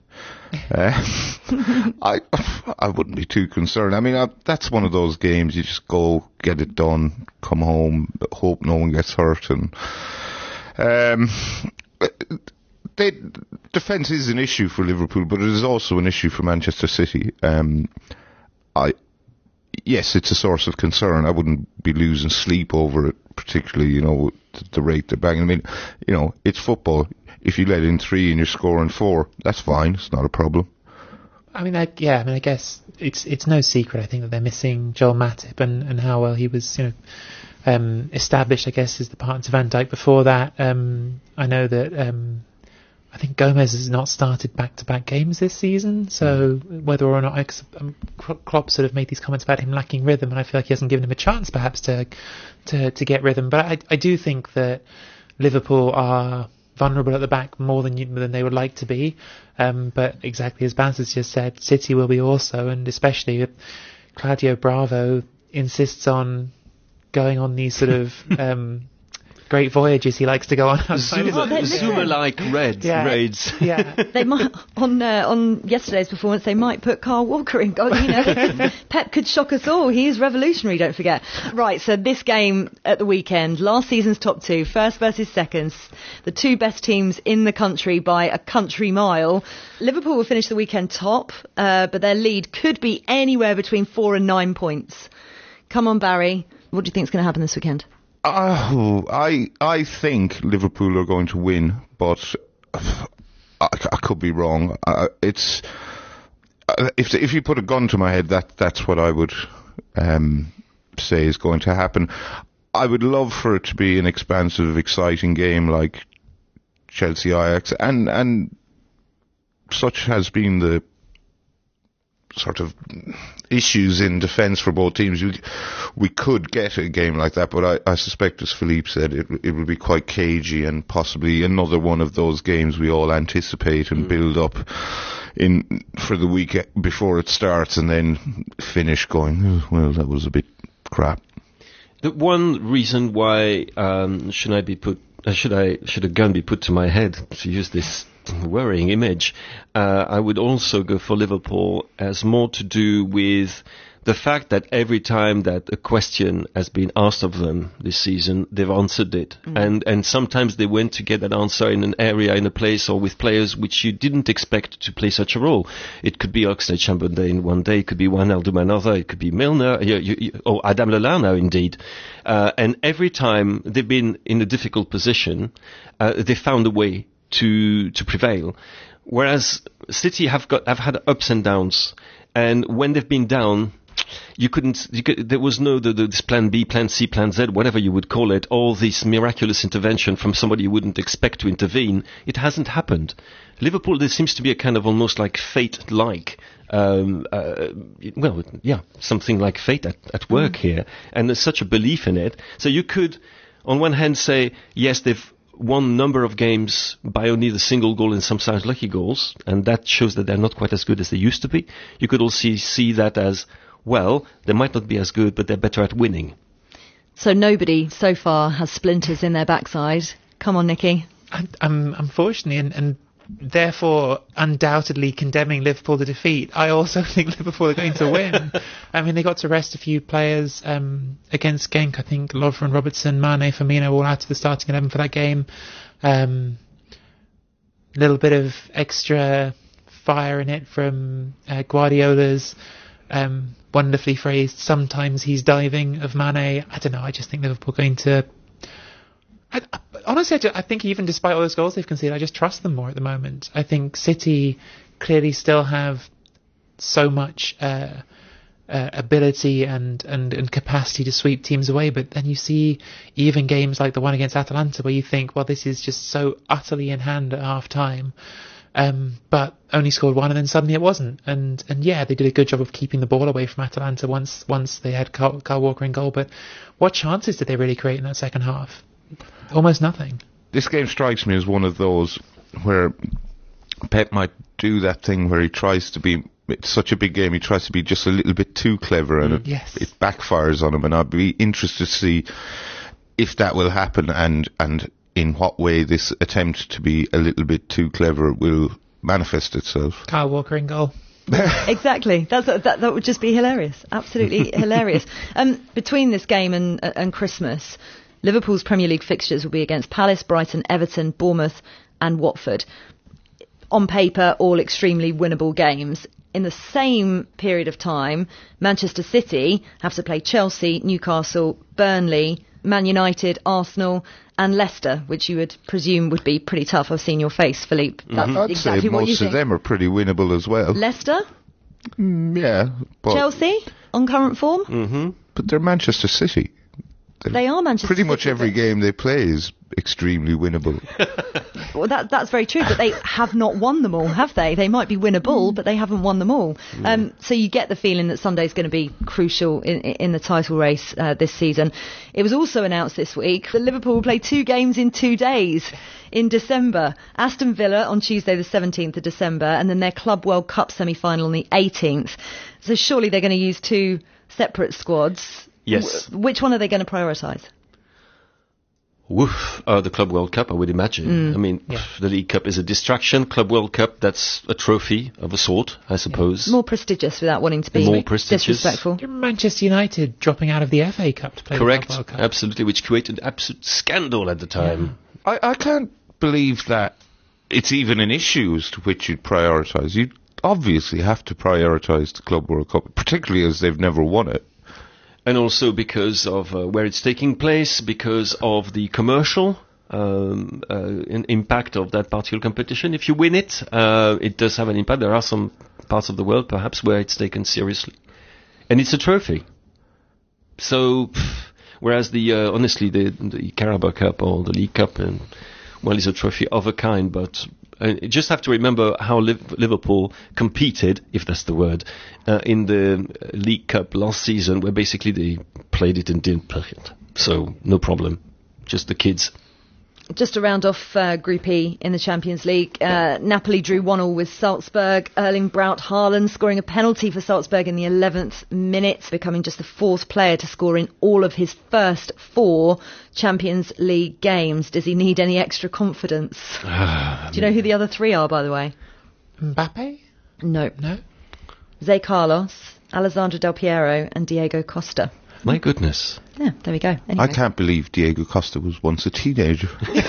I wouldn't be too concerned. I mean, that's one of those games you just go, get it done, come home, hope no one gets hurt, and defence is an issue for Liverpool, but it is also an issue for Manchester City. Yes, it's a source of concern. I wouldn't be losing sleep over it, particularly, the rate they're banging. I mean, it's football. If you let in 3 and you're scoring 4, that's fine. It's not a problem. I guess it's no secret, I think, that they're missing Joel Matip and how well he was, established, I guess, as the partner to Van Dijk before that. I know that I think Gomez has not started back-to-back games this season, so whether or not Klopp sort of made these comments about him lacking rhythm, and I feel like he hasn't given him a chance perhaps to get rhythm. But I do think that Liverpool are vulnerable at the back more than they would like to be. But exactly as Baz has just said, City will be also, and especially if Claudio Bravo insists on going on these sort of great voyages he likes to go on outside. Zuma-like raids. Yeah, they might on yesterday's performance. They might put Kyle Walker in goal. Pep could shock us all. He is revolutionary. Don't forget. Right. So this game at the weekend, last season's top 2, first versus seconds, the 2 best teams in the country by a country mile. Liverpool will finish the weekend top, but their lead could be anywhere between 4 and 9 points. Come on, Barry. What do you think is going to happen this weekend? I think Liverpool are going to win, but I could be wrong. If you put a gun to my head, that's what I would say is going to happen. I would love for it to be an expansive, exciting game like Chelsea-Ajax, and such has been the sort of issues in defence for both teams. We could get a game like that, but I suspect, as Philippe said, it would be quite cagey and possibly another one of those games we all anticipate and build up for the week before it starts, and then finish going, well, that was a bit crap. The one reason why should a gun be put to my head, to use this worrying image, I would also go for Liverpool, as more to do with the fact that every time that a question has been asked of them this season, they've answered it. And sometimes they went to get that answer in an area, in a place, or with players which you didn't expect to play such a role. It could be Oxlade-Chamberlain one day, it could be Wijnaldum another, it could be Milner, or Adam Lallana indeed. And every time they've been in a difficult position, they found a way to prevail. Whereas City have had ups and downs, and when they've been down, there was no this plan B, plan C, plan Z, whatever you would call it, all this miraculous intervention from somebody you wouldn't expect to intervene. It hasn't happened. Liverpool, there seems to be a kind of almost like fate-like, something like fate at work here, and there's such a belief in it. So you could, on one hand, say, yes, they've won a number of games by only the single goal and sometimes lucky goals, and that shows that they're not quite as good as they used to be. You could also see that as, well, they might not be as good, but they're better at winning. So nobody so far has splinters in their backside. Come on, Nicky. Unfortunately, and therefore undoubtedly condemning Liverpool to defeat, I also think Liverpool are going to win. I mean, they got to rest a few players against Genk. I think Lovren, Robertson, Mane, Firmino all out to the starting 11 for that game. Little bit of extra fire in it from Guardiola's wonderfully phrased "sometimes he's diving" of Mane. I don't know, I just think Liverpool are going to... Honestly, I think even despite all those goals they've conceded, I just trust them more at the moment. I think City clearly still have so much ability and capacity to sweep teams away, but then you see even games like the one against Atalanta where you think, well, this is just so utterly in hand at half-time, but only scored one and then suddenly it wasn't. And yeah, they did a good job of keeping the ball away from Atalanta once they had Kyle Walker in goal, but what chances did they really create in that second half? Almost nothing. This game strikes me as one of those where Pep might do that thing where he tries to be, it's such a big game, he tries to be just a little bit too clever, and it backfires on him, and I'd be interested to see if that will happen and in what way this attempt to be a little bit too clever will manifest itself. Kyle Walker in goal. Exactly. That would just be hilarious. Absolutely hilarious. Between this game and Christmas, Liverpool's Premier League fixtures will be against Palace, Brighton, Everton, Bournemouth and Watford. On paper, all extremely winnable games. In the same period of time, Manchester City have to play Chelsea, Newcastle, Burnley, Man United, Arsenal and Leicester, which you would presume would be pretty tough. I've seen your face, Philippe. That's exactly say what you most think. of them are pretty winnable as well. Leicester? Yeah. Chelsea? On current form? Mm-hmm. But they're Manchester City. They are Manchester Pretty City. much every game they play is extremely winnable. Well, that's very true, but they have not won them all, have they? They might be winnable, but they haven't won them all. So you get the feeling that Sunday's going to be crucial in the title race this season. It was also announced this week that Liverpool will play 2 games in 2 days in December. Aston Villa on Tuesday the 17th of December, and then their Club World Cup semi-final on the 18th. So surely they're going to use 2 separate squads. Yes. Which one are they going to prioritise? The Club World Cup, I would imagine. I mean, the League Cup is a distraction. Club World Cup, that's a trophy of a sort, I suppose. More prestigious without wanting to be disrespectful. Manchester United dropping out of the FA Cup to play the Club World Cup. Absolutely, which created absolute scandal at the time. Yeah. I can't believe that it's even an issue as to which you'd prioritise. You obviously have to prioritise the Club World Cup, particularly as they've never won it. And also because of where it's taking place, because of the commercial impact of that particular competition. If you win it, it does have an impact. There are some parts of the world, perhaps, where it's taken seriously. And it's a trophy. So, whereas honestly, the Carabao Cup or the League Cup, is a trophy of a kind, but you just have to remember how Liverpool competed, if that's the word, in the League Cup last season, where basically they played it and didn't play it. So, no problem. Just the kids. Just to round off Group E in the Champions League, Napoli drew 1-1 with Salzburg. Erling Braut Haaland scoring a penalty for Salzburg in the 11th minute, becoming just the 4th player to score in all of his first 4 Champions League games. Does he need any extra confidence? Do you know who the other 3 are, by the way? Mbappe? No. Zé Carlos, Alessandro Del Piero and Diego Costa. My goodness. Yeah, there we go. Anyway. I can't believe Diego Costa was once a teenager.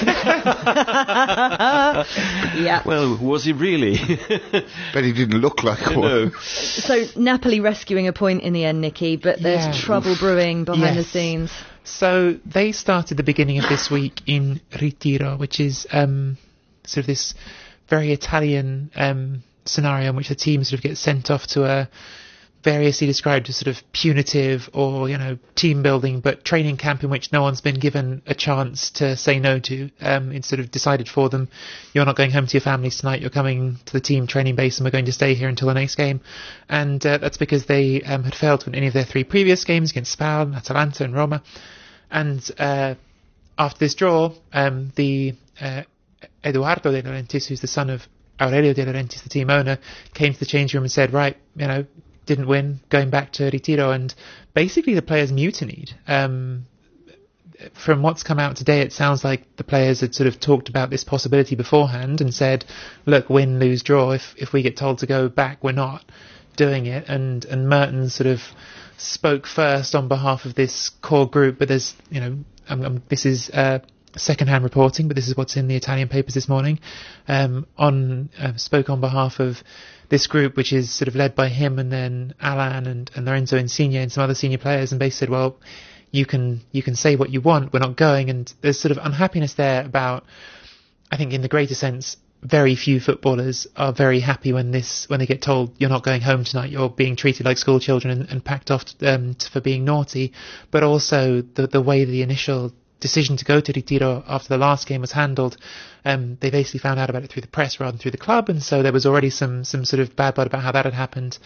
Yeah. Well, was he really? But he didn't look like one. No. So Napoli rescuing a point in the end, Nikki, but there's trouble brewing behind the scenes. So they started the beginning of this week in Ritiro, which is sort of this very Italian scenario in which the team sort of gets sent off to a variously described as sort of punitive or, team building, but training camp in which no one's been given a chance to say no to. It's sort of decided for them, you're not going home to your families tonight, you're coming to the team training base and we're going to stay here until the next game. And that's because they had failed to win any of their 3 previous games against Spal, Atalanta and Roma. And after this draw, the Eduardo De Laurentiis, who's the son of Aurelio De Laurentiis, the team owner, came to the change room and said, right, didn't win, going back to Retiro, and basically the players mutinied. From what's come out today, it sounds like the players had sort of talked about this possibility beforehand and said, look, win, lose, draw, if we get told to go back, we're not doing it. And Mertens sort of spoke first on behalf of this core group, but there's, this is second-hand reporting, but this is what's in the Italian papers this morning, spoke on behalf of this group, which is sort of led by him and then Alan and Lorenzo Insigne and some other senior players, and basically said, well, you can say what you want, we're not going. And there's sort of unhappiness there about, I think in the greater sense, very few footballers are very happy when they get told you're not going home tonight, you're being treated like school children and packed off for being naughty, but also the way the initial decision to go to Retiro after the last game was handled. They basically found out about it through the press rather than through the club, and so there was already some sort of bad blood about how that had happened.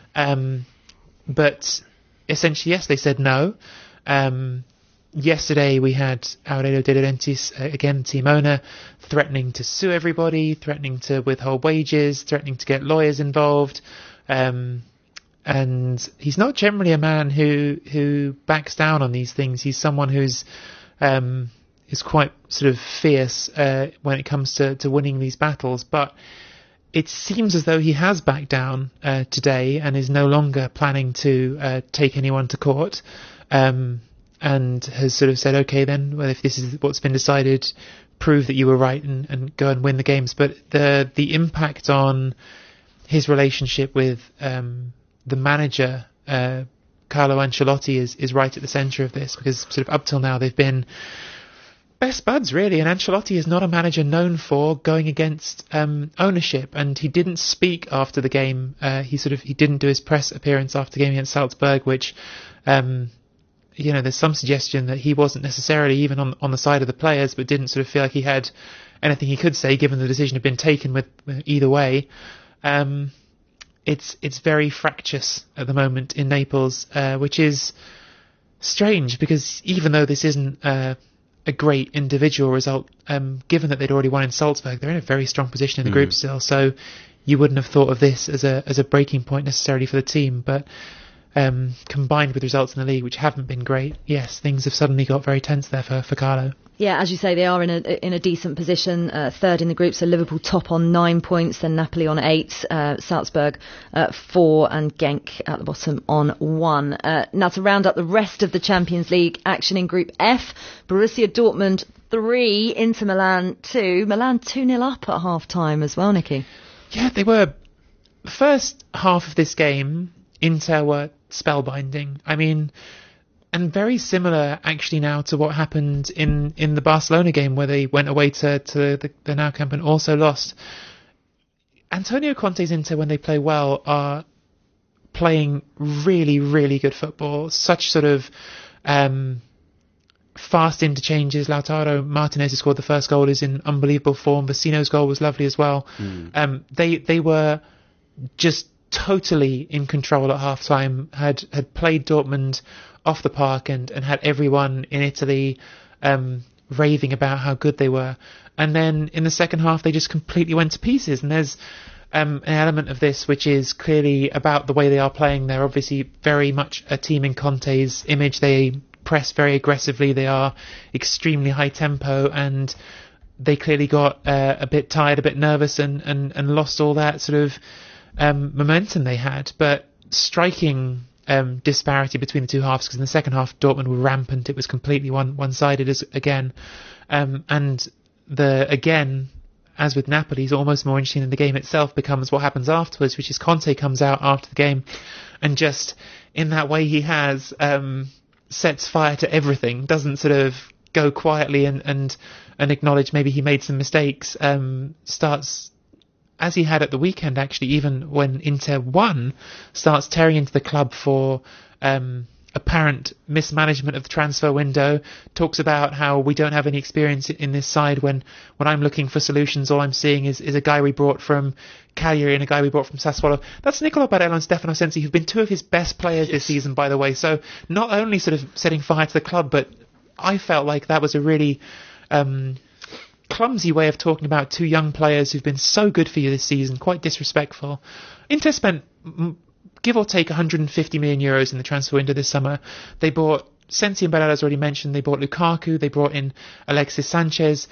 But essentially, yes, they said no. Yesterday we had Aurelio De Laurentiis, again team owner, threatening to sue everybody, threatening to withhold wages, threatening to get lawyers involved. And he's not generally a man who backs down on these things. He's someone who's is quite sort of fierce when it comes to winning these battles, but it seems as though he has backed down today and is no longer planning to take anyone to court, and has sort of said, okay then, well, if this is what's been decided, prove that you were right and go and win the games. But the impact on his relationship with the manager, Carlo Ancelotti, is right at the centre of this, because sort of up till now they've been best buds really, and Ancelotti is not a manager known for going against ownership, and he didn't speak after the game. He didn't do his press appearance after the game against Salzburg, which there's some suggestion that he wasn't necessarily even on the side of the players, but didn't sort of feel like he had anything he could say given the decision had been taken with either way. It's very fractious at the moment in Naples, which is strange, because even though this isn't a great individual result, given that they'd already won in Salzburg, they're in a very strong position in the group still, so you wouldn't have thought of this as a breaking point necessarily for the team, but combined with results in the league which haven't been great, yes, things have suddenly got very tense there for Carlo. Yeah, as you say, they are in a decent position, third in the group, so Liverpool top on 9 points, then Napoli on 8, Salzburg 4, and Genk at the bottom on 1. Now to round up the rest of the Champions League action in Group F, Borussia Dortmund 3, Inter Milan 2. Milan 2-0 up at half-time as well, Nikki. Yeah, they were. The first half of this game, Inter were spellbinding. I mean, and very similar actually now to what happened in the Barcelona game, where they went away to the Nou Camp and also lost. Antonio Conte's Inter, when they play well, are playing really, really good football. Such sort of fast interchanges. Lautaro Martinez, who scored the first goal, is in unbelievable form. Vecino's goal was lovely as well. They were just totally in control at half-time, had played Dortmund off the park and had everyone in Italy raving about how good they were. And then in the second half, they just completely went to pieces. And there's an element of this which is clearly about the way they are playing. They're obviously very much a team in Conte's image. They press very aggressively. They are extremely high tempo, and they clearly got a bit tired, a bit nervous, and lost all that sort of momentum they had. But striking disparity between the two halves, because in the second half Dortmund were rampant. It was completely one-sided again, and as with Napoli, is almost more interesting than the game itself becomes what happens afterwards, which is Conte comes out after the game and just in that way he has sets fire to everything, doesn't sort of go quietly and acknowledge maybe he made some mistakes, starts, as he had at the weekend actually, even when Inter won, starts tearing into the club for apparent mismanagement of the transfer window, talks about how we don't have any experience in this side. When I'm looking for solutions, all I'm seeing is a guy we brought from Cagliari and a guy we brought from Sassuolo. That's Nicolo Barella and Stefano Sensi, who've been two of his best players this season, by the way. So not only sort of setting fire to the club, but I felt like that was a really clumsy way of talking about two young players who've been so good for you this season, quite disrespectful. Inter spent give or take 150 million euros in the transfer window this summer. They bought Sensi and Barella, as already mentioned. They bought Lukaku. They brought in Alexis Sanchez.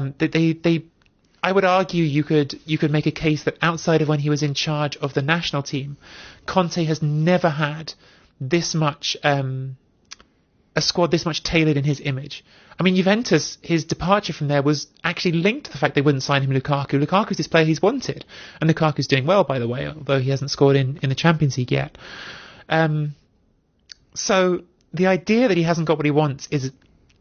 I would argue you could make a case that outside of when he was in charge of the national team, Conte has never had this much a squad this much tailored in his image. I mean, Juventus, his departure from there was actually linked to the fact they wouldn't sign him Lukaku. Lukaku's this player he's wanted. And Lukaku's doing well, by the way, although he hasn't scored in the Champions League yet. So the idea that he hasn't got what he wants is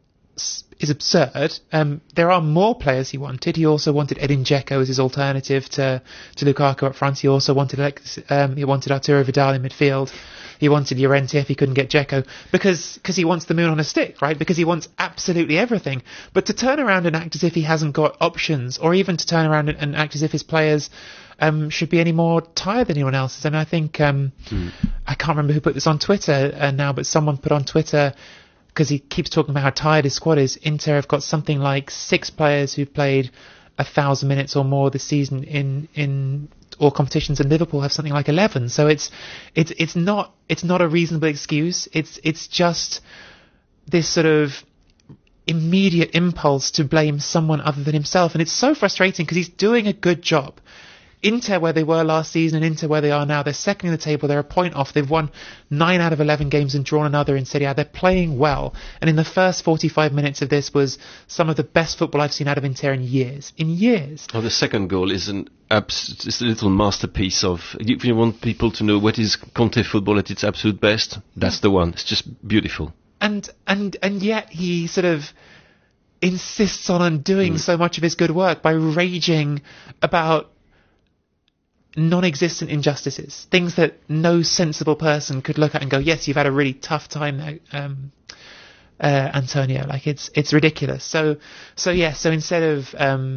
absurd. There are more players he wanted. He also wanted Edin Dzeko as his alternative to Lukaku up front. He also wanted Arturo Vidal in midfield. He wanted Llorente if he couldn't get Dzeko, because he wants the moon on a stick, right? Because he wants absolutely everything. But to turn around and act as if he hasn't got options, or even to turn around and act as if his players should be any more tired than anyone else's. And I think I can't remember who put this on Twitter now, but someone put on Twitter, because he keeps talking about how tired his squad is. Inter have got something like 6 players who've played 1,000 minutes or more this season in all competitions, and Liverpool have something like 11. So it's not a reasonable excuse. It's just this sort of immediate impulse to blame someone other than himself, and it's so frustrating because he's doing a good job. Inter, where they were last season, and Inter where they are now, they're second in the table. They're a point off. They've won 9 out of 11 games and drawn another in Serie A. They're playing well. And in the first 45 minutes of this was some of the best football I've seen out of Inter in years. Oh, the second goal is it's a little masterpiece of, if you want people to know what is Conte football at its absolute best, that's the one. It's just beautiful. And yet he sort of insists on undoing so much of his good work by raging about non-existent injustices, things that no sensible person could look at and go, yes, you've had a really tough time now, Antonio. Like it's ridiculous. So instead of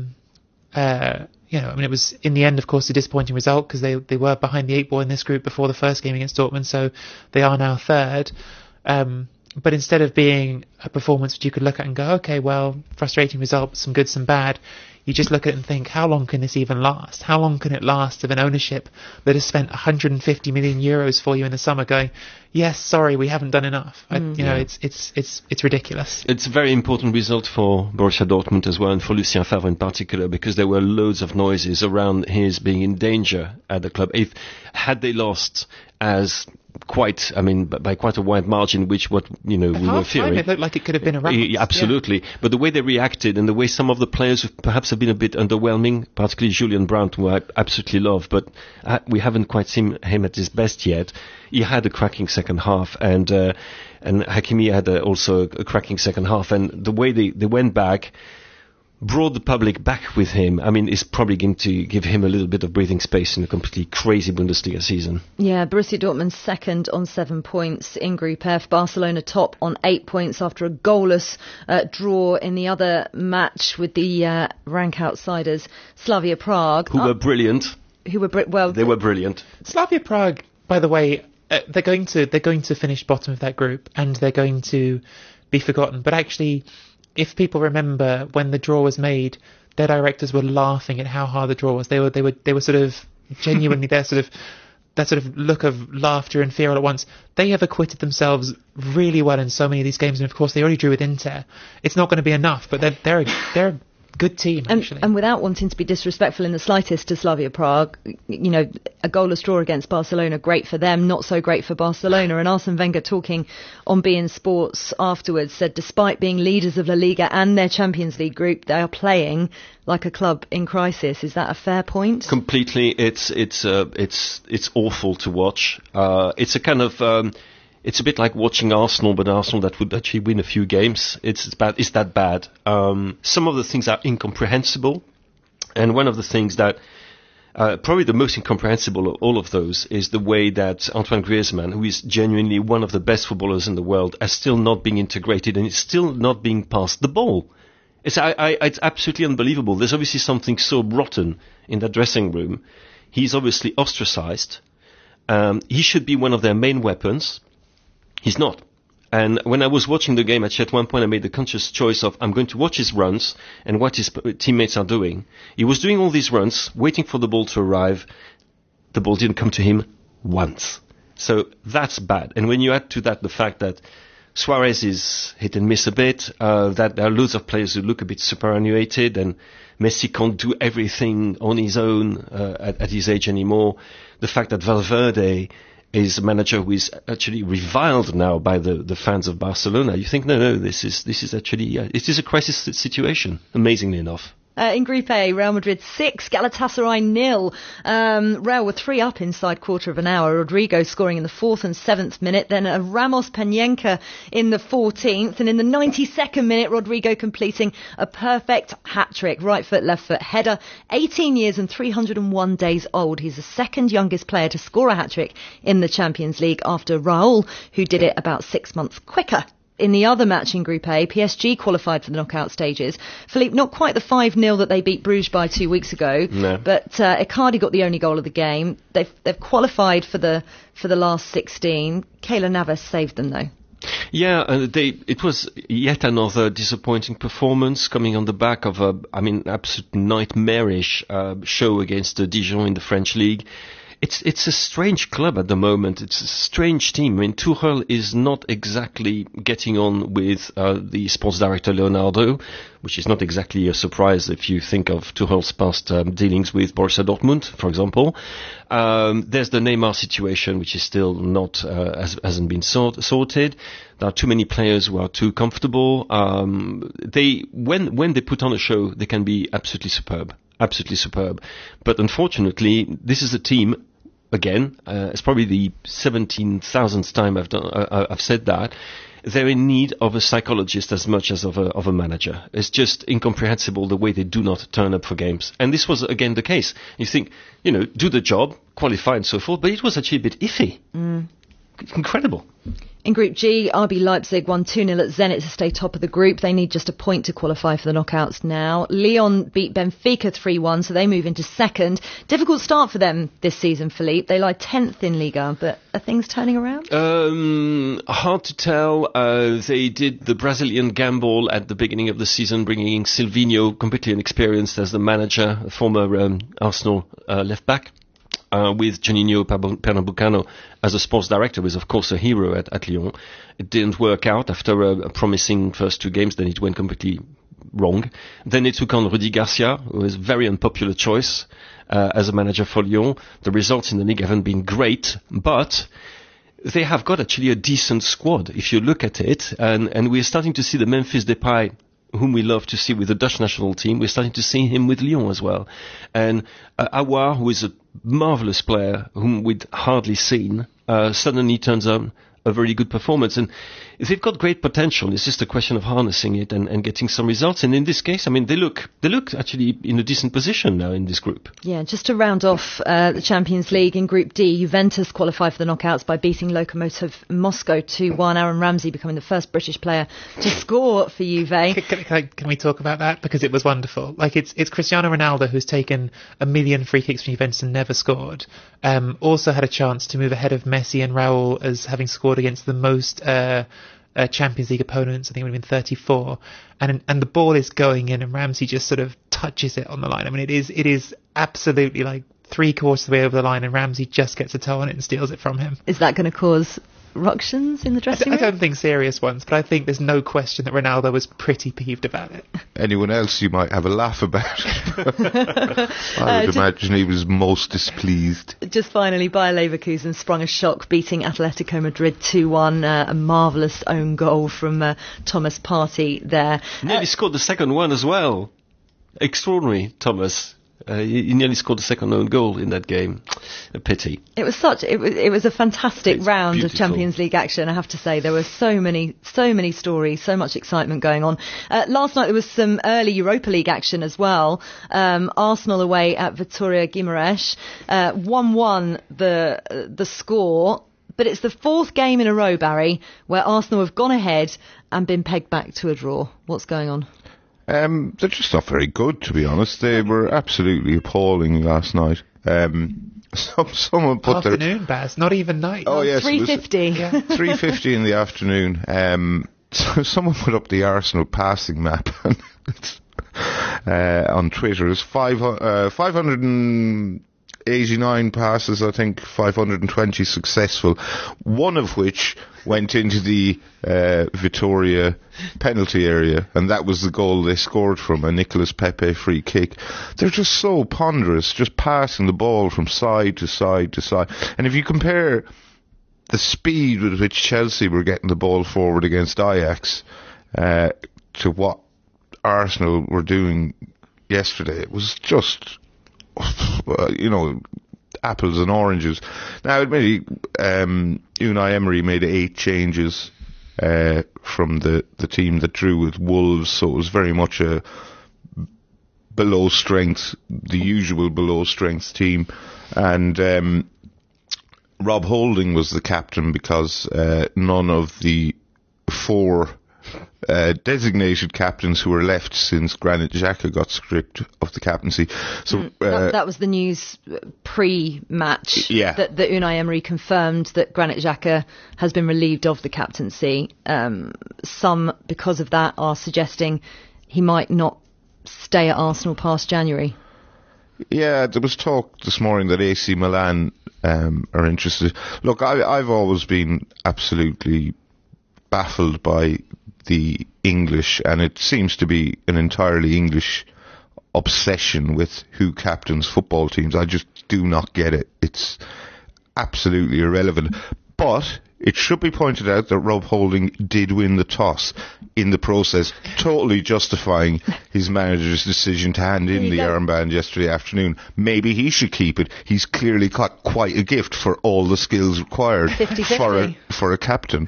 I mean, it was in the end, of course, a disappointing result because they were behind the 8 ball in this group before the first game against Dortmund, so they are now third. But instead of being a performance which you could look at and go, okay, well, frustrating result, some good, some bad, you just look at it and think, how long can this even last? How long can it last of an ownership that has spent 150 million euros for you in the summer going, yes, sorry, we haven't done enough. It's ridiculous. It's a very important result for Borussia Dortmund as well, and for Lucien Favre in particular, because there were loads of noises around his being in danger at the club. Had they lost as by quite a wide margin, which we were fearing. It looked like it could have been a wrap. Absolutely. Yeah. But the way they reacted and the way some of the players who perhaps have been a bit underwhelming, particularly Julian Brandt, who I absolutely love, but we haven't quite seen him at his best yet. He had a cracking second half, and Hakimi had also a cracking second half, and the way they went back, brought the public back with him, I mean, is probably going to give him a little bit of breathing space in a completely crazy Bundesliga season. Yeah, Borussia Dortmund second on 7 points in Group F. Barcelona top on 8 points after a goalless draw in the other match with the rank outsiders, Slavia Prague. Who were brilliant. They were brilliant. Slavia Prague, by the way, they're going to finish bottom of that group, and they're going to be forgotten. But actually, if people remember when the draw was made, their directors were laughing at how hard the draw was. They were sort of genuinely that sort of look of laughter and fear all at once. They have acquitted themselves really well in so many of these games, and of course they already drew with Inter. It's not going to be enough, but they're a good team, actually. And without wanting to be disrespectful in the slightest to Slavia Prague, you know, a goalless draw against Barcelona, great for them, not so great for Barcelona. And Arsene Wenger, talking on beIN Sports afterwards, said despite being leaders of La Liga and their Champions League group, they are playing like a club in crisis. Is that a fair point? Completely. It's awful to watch. It's a kind of it's a bit like watching Arsenal, but Arsenal that would actually win a few games. It's that bad. Some of the things are incomprehensible, and one of the things that probably the most incomprehensible of all of those is the way that Antoine Griezmann, who is genuinely one of the best footballers in the world, is still not being integrated and is still not being passed the ball. It's absolutely unbelievable. There's obviously something so rotten in that dressing room. He's obviously ostracized. He should be one of their main weapons. He's not. And when I was watching the game, actually at one point I made the conscious choice of I'm going to watch his runs and what his teammates are doing. He was doing all these runs, waiting for the ball to arrive. The ball didn't come to him once. So that's bad. And when you add to that the fact that Suarez is hit and miss a bit, that there are loads of players who look a bit superannuated, and Messi can't do everything on his own at his age anymore. The fact that Valverde is a manager who is actually reviled now by the fans of Barcelona. You think, no, this is actually it is a crisis situation, amazingly enough. In Group A, Real Madrid 6, Galatasaray 0. Real were 3 up inside quarter of an hour. Rodrigo scoring in the 4th and 7th minute. Then a Ramos Panenka in the 14th. And in the 92nd minute, Rodrigo completing a perfect hat-trick. Right foot, left foot, header. 18 years and 301 days old. He's the second youngest player to score a hat-trick in the Champions League after Raul, who did it about 6 months quicker. In the other match in Group A, PSG qualified for the knockout stages. Philippe, not quite the 5-0 that they beat Bruges by 2 weeks ago, no. But Icardi got the only goal of the game. They've qualified for the last 16. Keylor Navas saved them though. Yeah, it was yet another disappointing performance coming on the back of absolute nightmarish show against Dijon in the French league. It's a strange club at the moment. It's a strange team. I mean, Tuchel is not exactly getting on with the sports director Leonardo, which is not exactly a surprise if you think of Tuchel's past dealings with Borussia Dortmund, for example. There's the Neymar situation, which is still not hasn't been sorted. There are too many players who are too comfortable. When they put on a show, they can be absolutely superb. But unfortunately, this is a team. Again, it's probably the 17,000th time I've said that. They're in need of a psychologist as much as of a manager. It's just incomprehensible the way they do not turn up for games. And this was again the case. You think, do the job, qualify and so forth, but it was actually a bit iffy. Incredible. In Group G, RB Leipzig won 2-0 at Zenit to stay top of the group. They need just a point to qualify for the knockouts now. Lyon beat Benfica 3-1, so they move into second. Difficult start for them this season, Philippe. They lie 10th in Liga, but are things turning around? Hard to tell. They did the Brazilian gamble at the beginning of the season, bringing in Silvinho, completely inexperienced as the manager, a former Arsenal left back. With Juninho Pernambucano as a sports director, who is of course a hero at Lyon. It didn't work out after a promising first 2 games, then it went completely wrong. Then they took on Rudi Garcia, who is a very unpopular choice as a manager for Lyon. The results in the league haven't been great, but they have got actually a decent squad if you look at it, and we're starting to see the Memphis Depay, whom we love to see with the Dutch national team. We're starting to see him with Lyon as well. And Aouar, who is a marvellous player, whom we'd hardly seen, suddenly turns up a very good performance. And they've got great potential. It's just a question of harnessing it and getting some results. And in this case, I mean, they look actually in a decent position now in this group. Yeah, just to round off the Champions League in Group D, Juventus qualified for the knockouts by beating Lokomotiv Moscow 2-1. Aaron Ramsey becoming the first British player to score for Juve. Can we talk about that? Because it was wonderful. Like, it's Cristiano Ronaldo who's taken 1 million free kicks from Juventus and never scored. Also had a chance to move ahead of Messi and Raul as having scored against the most Champions League opponents. I think it would have been 34. And the ball is going in and Ramsey just sort of touches it on the line. I mean, it is absolutely like 3/4 of the way over the line and Ramsey just gets a toe on it and steals it from him. Is that going to cause ructions in the dressing room? I don't think serious ones, but I think there's no question that Ronaldo was pretty peeved about it. Anyone else you might have a laugh about it. I would imagine he was most displeased. Just finally, Bayer Leverkusen sprung a shock, beating Atletico Madrid 2-1. A marvellous own goal from Thomas Partey there. Nearly scored the second one as well. Extraordinary, Thomas. He nearly scored the second own goal in that game. A pity. It was a fantastic round beautiful. Of Champions League action. I have to say, there were so many stories, so much excitement going on. Last night there was some early Europa League action as well. Arsenal away at Vitória Guimarães, 1-1 the score. But it's the fourth game in a row, Barry, where Arsenal have gone ahead and been pegged back to a draw. What's going on? They're just not very good, to be honest. They were absolutely appalling last night. Someone put afternoon, Baz, not even night. Oh yes, 3:50. Yeah, 3:50 in the afternoon. So someone put up the Arsenal passing map on Twitter. It's 589 passes, I think 520 successful, one of which went into the Vitória penalty area, and that was the goal they scored from, a Nicolas Pepe free kick. They're just so ponderous, just passing the ball from side to side to side. And if you compare the speed with which Chelsea were getting the ball forward against Ajax to what Arsenal were doing yesterday, it was just, apples and oranges. Now, admittedly, Unai Emery made 8 changes from the team that drew with Wolves, so it was very much a below strength, the usual below strength team. And Rob Holding was the captain because none of the 4 designated captains who were left since Granit Xhaka got stripped of the captaincy. So that was the news pre-match. Yeah. That Unai Emery confirmed that Granit Xhaka has been relieved of the captaincy. Some, because of that, are suggesting he might not stay at Arsenal past January. Yeah, there was talk this morning that AC Milan are interested. Look, I've always been absolutely baffled by the English, and it seems to be an entirely English obsession with who captains football teams. I just do not get it. It's absolutely irrelevant. But it should be pointed out that Rob Holding did win the toss in the process, totally justifying his manager's decision to hand in the armband yesterday afternoon. Maybe he should keep it. He's clearly got quite a gift for all the skills required 50-50. for a captain.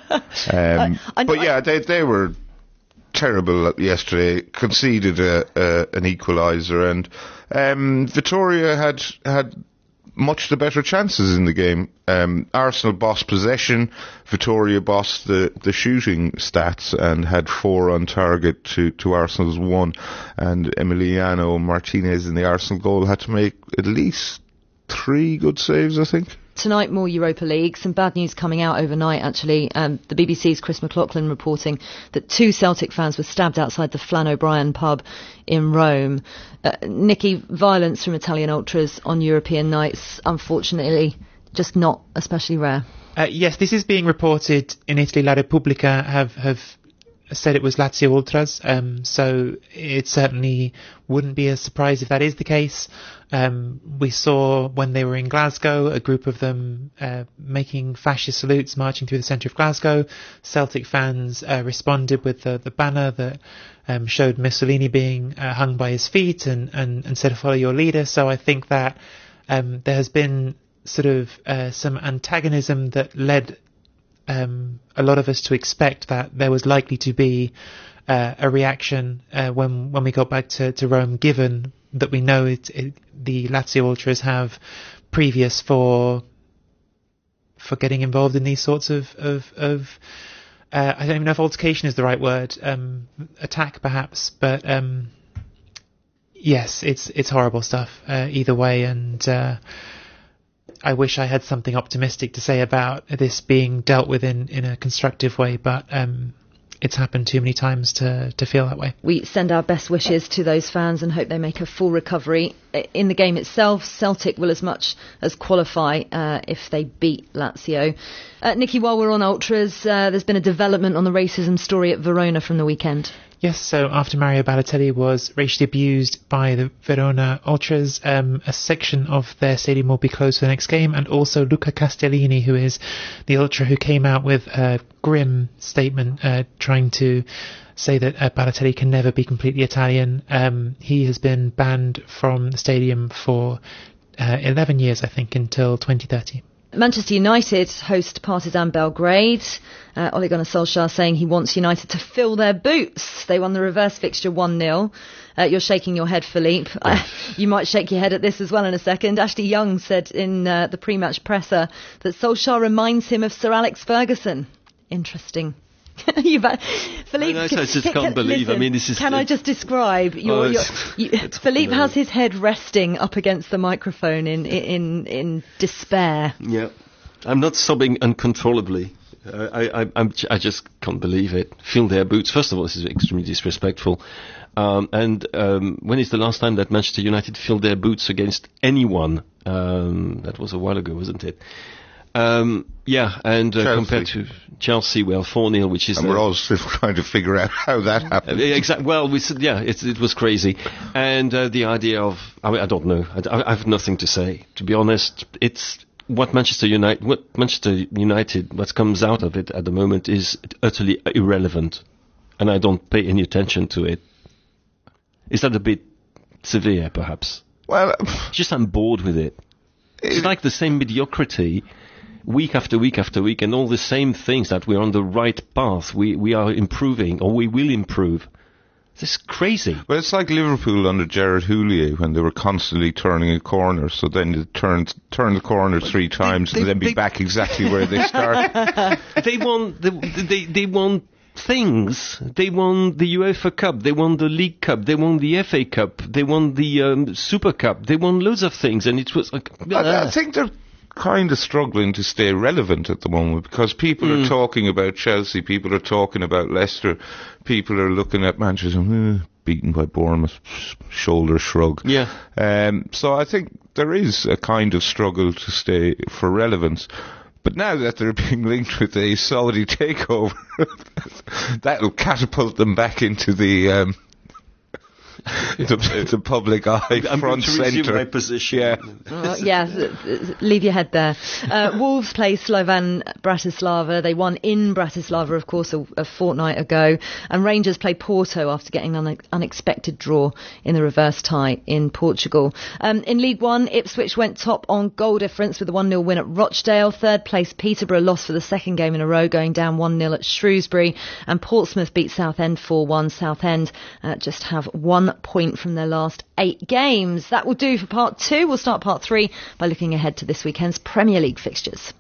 But yeah, they were terrible yesterday, conceded an equaliser, and Vitória had much the better chances in the game. Arsenal bossed possession, Vitória bossed the shooting stats and had 4 on target to Arsenal's 1, and Emiliano Martinez in the Arsenal goal had to make at least 3 good saves, I think. Tonight, more Europa League. Some bad news coming out overnight, actually. The BBC's Chris McLaughlin reporting that 2 Celtic fans were stabbed outside the Flan O'Brien pub in Rome. Nikki, violence from Italian ultras on European nights, unfortunately, just not especially rare. Yes, this is being reported in Italy. La Repubblica have said it was Lazio Ultras, so it certainly wouldn't be a surprise if that is the case. We saw when they were in Glasgow a group of them making fascist salutes, marching through the centre of Glasgow. Celtic fans responded with the banner that showed Mussolini being hung by his feet and said, "Follow your leader." So I think that there has been sort of some antagonism that led a lot of us to expect that there was likely to be a reaction when we got back to Rome, given that we know the Lazio ultras have previous for getting involved in these sorts of I don't even know if altercation is the right word, attack perhaps, but yes, it's horrible stuff either way, and I wish I had something optimistic to say about this being dealt with in a constructive way, but it's happened too many times to feel that way. We send our best wishes to those fans and hope they make a full recovery. In the game itself, Celtic will as much as qualify if they beat Lazio. Nikki, while we're on ultras, there's been a development on the racism story at Verona from the weekend. Yes, so after Mario Balotelli was racially abused by the Verona ultras, a section of their stadium will be closed for the next game, and also Luca Castellini, who is the ultra who came out with a grim statement trying to say that Balotelli can never be completely Italian. He has been banned from the stadium for 11 years, I think, until 2030. Manchester United host Partizan Belgrade. Ole Gunnar Solskjaer saying he wants United to fill their boots. They won the reverse fixture 1-0. You're shaking your head, Philippe. You might shake your head at this as well in a second. Ashley Young said in the pre-match presser that Solskjaer reminds him of Sir Alex Ferguson. Interesting. Philippe, I just can't believe. Listen, I mean, this is. Can I just describe? Philippe has his head resting up against the microphone in despair. Yeah, I'm not sobbing uncontrollably. I just can't believe it. Fill their boots. First of all, this is extremely disrespectful. And when is the last time that Manchester United filled their boots against anyone? That was a while ago, wasn't it? Compared to Chelsea, well, 4-0, which is... And we're all still trying to figure out how that happened. Exactly. Well, it was crazy. And the idea of... I don't know. I have nothing to say. To be honest, it's... What Manchester United, what comes out of it at the moment is utterly irrelevant. And I don't pay any attention to it. Is that a bit severe, perhaps? Well... Just I'm bored with it. It's like the same mediocrity... week after week after week, and all the same things that we're on the right path. We are improving, or we will improve. This is crazy. Well, it's like Liverpool under Gerard Houllier when they were constantly turning a corner. So then they turn the corner three times and then be back exactly where they started. They won things. They won the UEFA Cup. They won the League Cup. They won the FA Cup. They won the Super Cup. They won loads of things, and it was like. I think they're kind of struggling to stay relevant at the moment because people are talking about Chelsea, people are talking about Leicester, people are looking at Manchester, beaten by Bournemouth, shoulder shrug. Yeah. So I think there is a kind of struggle to stay for relevance. But now that they're being linked with a Saudi takeover, that'll catapult them back into the public eye, I'm front centre. My position. Yeah. Leave your head there. Wolves play Slovan Bratislava. They won in Bratislava, of course, a fortnight ago. And Rangers play Porto after getting an unexpected draw in the reverse tie in Portugal. In League One, Ipswich went top on goal difference with a 1-0 win at Rochdale. Third place Peterborough lost for the second game in a row, going down 1-0 at Shrewsbury. And Portsmouth beat Southend 4-1. Southend just have 1 point from their last 8 games. That will do for part 2. We'll start part 3 by looking ahead to this weekend's Premier League fixtures.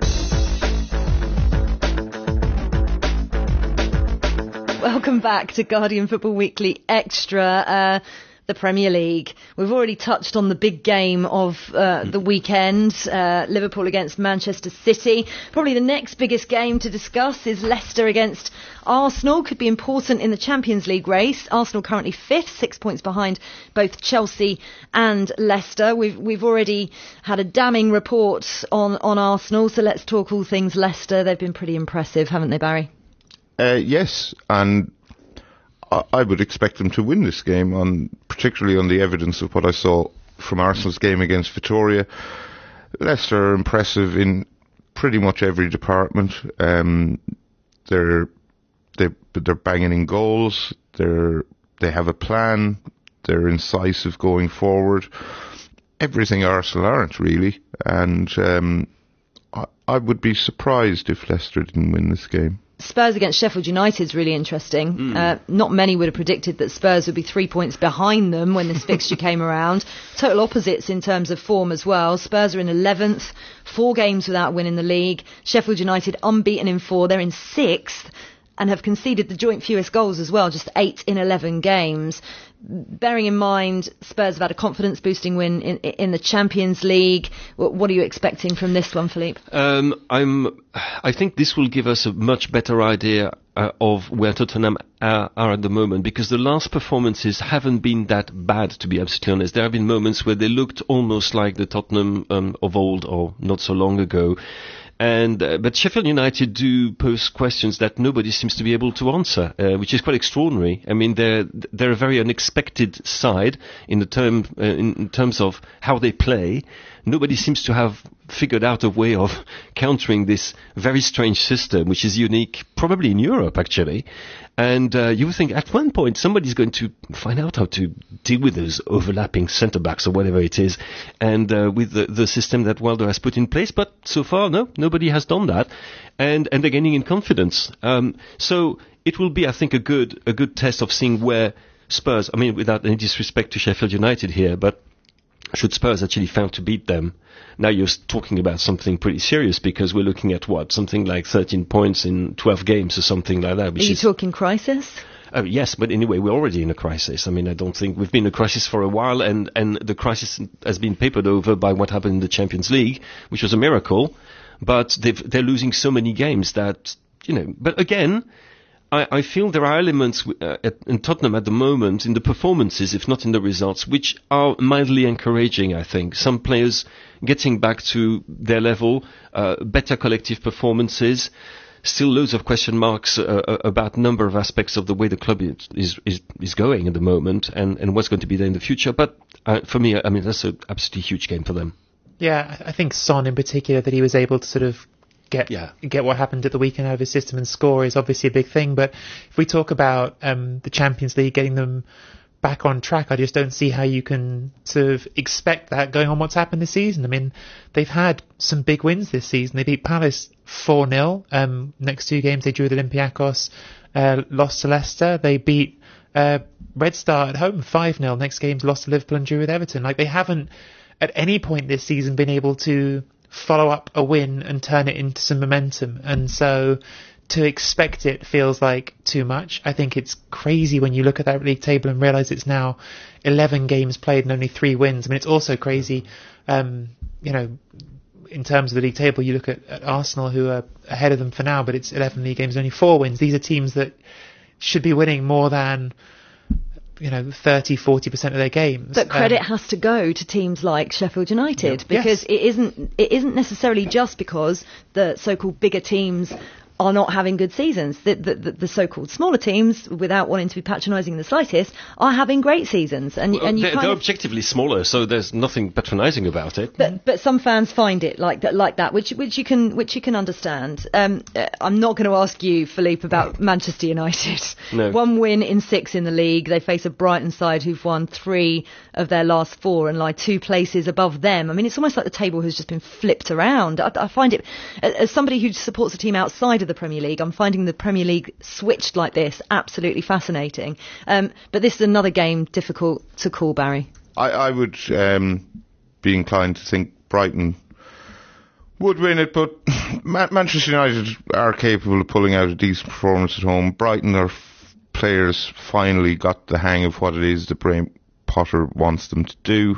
Welcome back to Guardian Football Weekly Extra. The Premier League. We've already touched on the big game of the weekend, Liverpool against Manchester City. Probably the next biggest game to discuss is Leicester against Arsenal. Could be important in the Champions League race. Arsenal currently 5th, 6 points behind both Chelsea and Leicester. We've already had a damning report on Arsenal, so let's talk all things Leicester. They've been pretty impressive, haven't they, Barry? Yes, and I would expect them to win this game, particularly on the evidence of what I saw from Arsenal's game against Vitoria. Leicester are impressive in pretty much every department. They're banging in goals. They have a plan. They're incisive going forward. Everything Arsenal aren't really, and I would be surprised if Leicester didn't win this game. Spurs against Sheffield United is really interesting. Not many would have predicted that Spurs would be 3 points behind them when this fixture came around. Total opposites in terms of form as well. Spurs are in 11th, 4 games without winning the league. Sheffield United unbeaten in 4. They're in 6th and have conceded the joint fewest goals as well, just 8 in 11 games. Bearing in mind, Spurs have had a confidence-boosting win in the Champions League. What are you expecting from this one, Philippe? I think this will give us a much better idea of where Tottenham are at the moment, because the last performances haven't been that bad, to be absolutely honest. There have been moments where they looked almost like the Tottenham of old, or not so long ago. But Sheffield United do pose questions that nobody seems to be able to answer, which is quite extraordinary. I mean, they're a very unexpected side in terms of how they play. Nobody seems to have figured out a way of countering this very strange system, which is unique probably in Europe, actually. And you would think at one point somebody's going to find out how to deal with those overlapping centre-backs or whatever it is, and with the system that Wilder has put in place. But so far, no, nobody has done that. And they're gaining in confidence. So it will be, I think, a good test of seeing where Spurs, I mean, without any disrespect to Sheffield United here, but should Spurs actually fail to beat them, now you're talking about something pretty serious, because we're looking at something like 13 points in 12 games or something like that. Are you talking crisis? Yes, but anyway, we're already in a crisis. I mean, I don't think we've been in a crisis for a while, and the crisis has been papered over by what happened in the Champions League, which was a miracle. But they're losing so many games that, but again, I feel there are elements in Tottenham at the moment, in the performances, if not in the results, which are mildly encouraging, I think. Some players getting back to their level, better collective performances, still loads of question marks about a number of aspects of the way the club is going at the moment, and what's going to be there in the future. But for me, I mean, that's an absolutely huge game for them. Yeah, I think Son in particular, that he was able to sort of get what happened at the weekend out of his system and score is obviously a big thing. But if we talk about the Champions League, getting them back on track, I just don't see how you can sort of expect that going on what's happened this season. I mean, they've had some big wins this season. They beat Palace 4-0. Next 2 games they drew with Olympiacos, lost to Leicester. They beat Red Star at home 5-0. Next games lost to Liverpool and drew with Everton. Like, they haven't at any point this season been able to follow up a win and turn it into some momentum, and so to expect it feels like too much. I think it's crazy when you look at that league table and realise it's now 11 games played and only 3 wins. I mean, it's also crazy, in terms of the league table, you look at Arsenal, who are ahead of them for now, but it's 11 league games, only 4 wins. These are teams that should be winning more than 30-40% of their games. But credit has to go to teams like Sheffield United, because it isn't necessarily just because the so-called bigger teams are not having good seasons. The so-called smaller teams, without wanting to be patronising in the slightest, are having great seasons. And they're objectively smaller, so there's nothing patronising about it. But some fans find it like that, which you can understand. I'm not going to ask you, Philippe, about Manchester United. No. 1 win in 6 in the league. They face a Brighton side who've won 3 of their last 4 and lie 2 places above them. I mean, it's almost like the table has just been flipped around. I find it, as somebody who supports a team outside of the Premier League, I'm finding the Premier League switched like this absolutely fascinating. But this is another game difficult to call, Barry. I would be inclined to think Brighton would win it, but Manchester United are capable of pulling out a decent performance at home. Brighton, their players finally got the hang of what it is that Graham Potter wants them to do.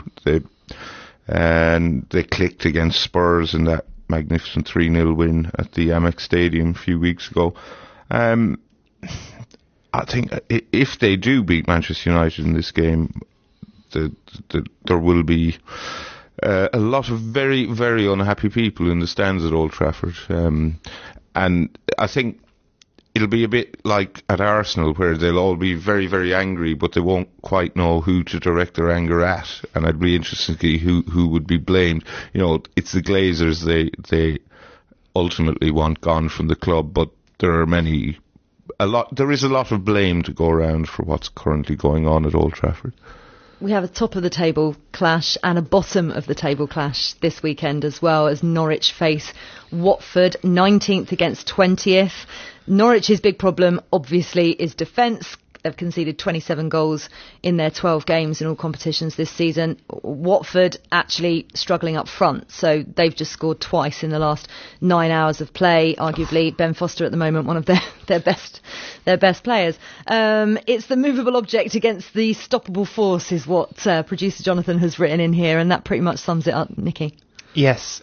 They clicked against Spurs in that magnificent 3-0 win at the Amex Stadium a few weeks ago. I think if they do beat Manchester United in this game, there will be a lot of very, very unhappy people in the stands at Old Trafford. And I think it'll be a bit like at Arsenal, where they'll all be very, very angry, but they won't quite know who to direct their anger at. And I'd be interested to see who would be blamed. It's the Glazers they ultimately want gone from the club, but there is a lot of blame to go around for what's currently going on at Old Trafford. We have a top of the table clash and a bottom of the table clash this weekend as well, as Norwich face Watford, 19th against 20th. Norwich's big problem, obviously, is defence. They've conceded 27 goals in their 12 games in all competitions this season. Watford actually struggling up front, so they've just scored twice in the last 9 hours of play. Arguably, Ben Foster at the moment, one of their best players. It's the movable object against the stoppable force, is what producer Jonathan has written in here, and that pretty much sums it up, Nicky. Yes,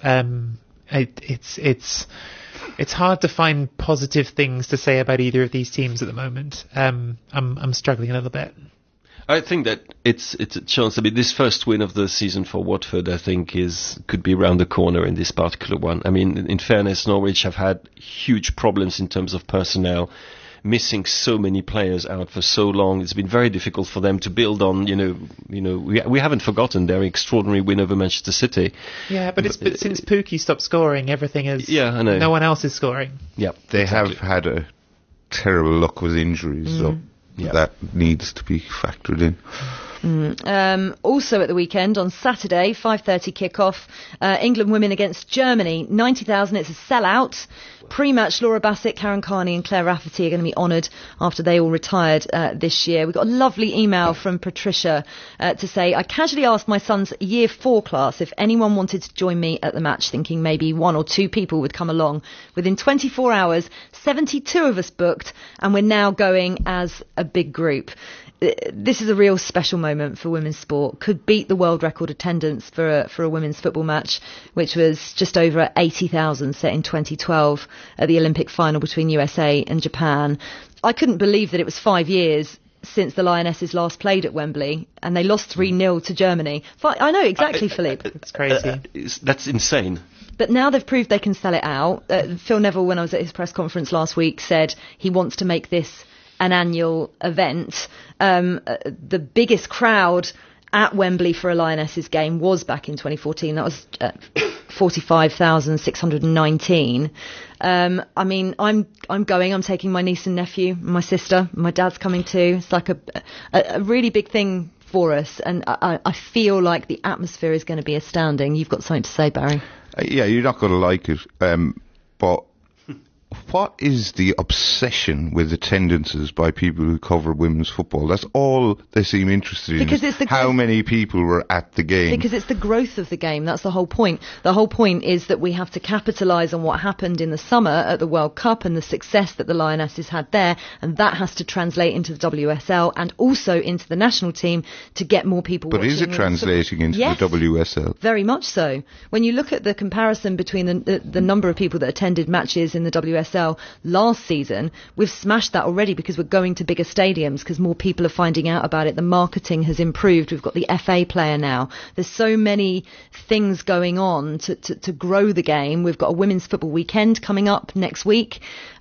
it's hard to find positive things to say about either of these teams at the moment. I'm struggling a little bit. I think that it's a chance. I mean, this first win of the season for Watford, I think, could be round the corner in this particular one. I mean, in fairness, Norwich have had huge problems in terms of personnel, missing so many players out for so long. It's been very difficult for them to build on. We haven't forgotten their extraordinary win over Manchester City. Yeah, but since Pukki stopped scoring, everything is. Yeah, I know. No one else is scoring. Yeah, they have had a terrible luck with injuries, so that needs to be factored in. Also at the weekend, on Saturday, 5:30 kickoff, England women against Germany, 90,000, it's a sellout. Pre-match, Laura Bassett, Karen Carney and Claire Rafferty are going to be honoured after they all retired this year. We got a lovely email from Patricia to say, I casually asked my son's year 4 class if anyone wanted to join me at the match, thinking maybe 1 or 2 people would come along. Within 24 hours, 72 of us booked, and we're now going as a big group. This is a real special moment for women's sport. Could beat the world record attendance for a women's football match, which was just over 80,000 set in 2012 at the Olympic final between USA and Japan. I couldn't believe that it was 5 years since the Lionesses last played at Wembley, and they lost 3-0 to Germany. I know, exactly, Philippe. It's crazy. That's insane. But now they've proved they can sell it out. Phil Neville, when I was at his press conference last week, said he wants to make this an annual event. The biggest crowd at Wembley for a Lionesses game was back in 2014. That was 45,619. I mean, I'm going. I'm taking my niece and nephew, my sister. My dad's coming too. It's like a really big thing for us, and I feel like the atmosphere is going to be astounding. You've got something to say, Barry? Yeah, you're not going to like it, but what is the obsession with attendances by people who cover women's football? That's all they seem interested in. Because it's how many people were at the game. Because it's the growth of the game. That's the whole point. The whole point is that we have to capitalise on what happened in the summer at the World Cup and the success that the Lionesses had there, and that has to translate into the WSL and also into the national team to get more people watching. But is it translating into the WSL? Very much so. When you look at the comparison between the number of people that attended matches in the WSL last season, we've smashed that already because we're going to bigger stadiums, because more people are finding out about it. The marketing has improved. We've got the FA player now. There's so many things going on to grow the game. We've got a women's football weekend coming up next week.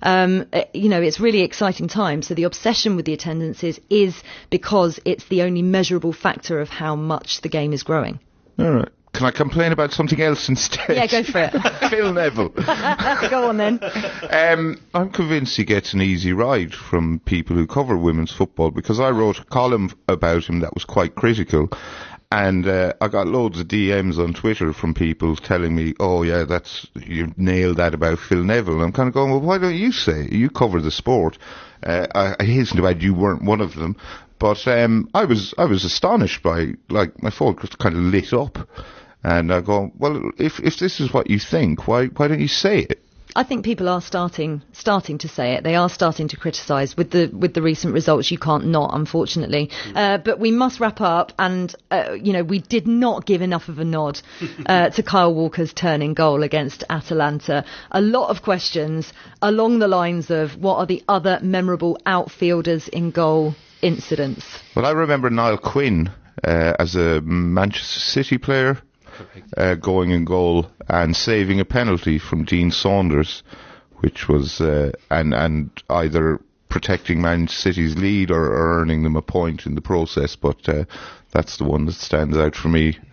It's really exciting time. So the obsession with the attendances is because it's the only measurable factor of how much the game is growing. All right. Can I complain about something else instead? Yeah, go for it. Phil Neville. Go on then. I'm convinced he gets an easy ride from people who cover women's football, because I wrote a column about him that was quite critical, and I got loads of DMs on Twitter from people telling me, oh yeah, you nailed that about Phil Neville. And I'm kind of going, well, why don't you say it? You cover the sport. I hasten to add you weren't one of them. But I was astonished by, like, my phone just kind of lit up. And I go, well, if this is what you think, why don't you say it? I think people are starting to say it. They are starting to criticise. With the recent results, you can't not, unfortunately. But we must wrap up. And we did not give enough of a nod to Kyle Walker's turning goal against Atalanta. A lot of questions along the lines of what are the other memorable outfielders in goal incidents. Well, I remember Niall Quinn as a Manchester City player. Going in goal and saving a penalty from Dean Saunders, which was and either protecting Man City's lead or earning them a point in the process. But that's the one that stands out for me.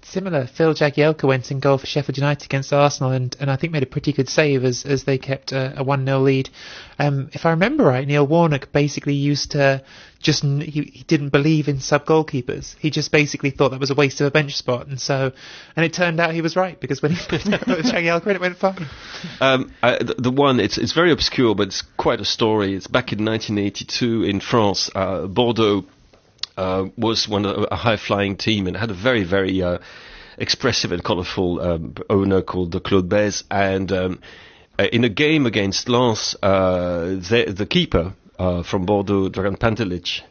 similar. Phil Jagielka went in goal for Sheffield United against Arsenal and I think made a pretty good save as they kept a 1-0 lead. If I remember right, Neil Warnock basically used to he didn't believe in sub goalkeepers. He just basically thought that was a waste of a bench spot, and it turned out he was right, because when he put Jagielka in, it went fine. The one, it's very obscure, but it's quite a story. It's back in 1982 in France. Bordeaux was a high-flying team and had a very, very expressive and colourful owner called Claude Bèze. And in a game against Lens, the keeper from Bordeaux, Dragan Pantelic,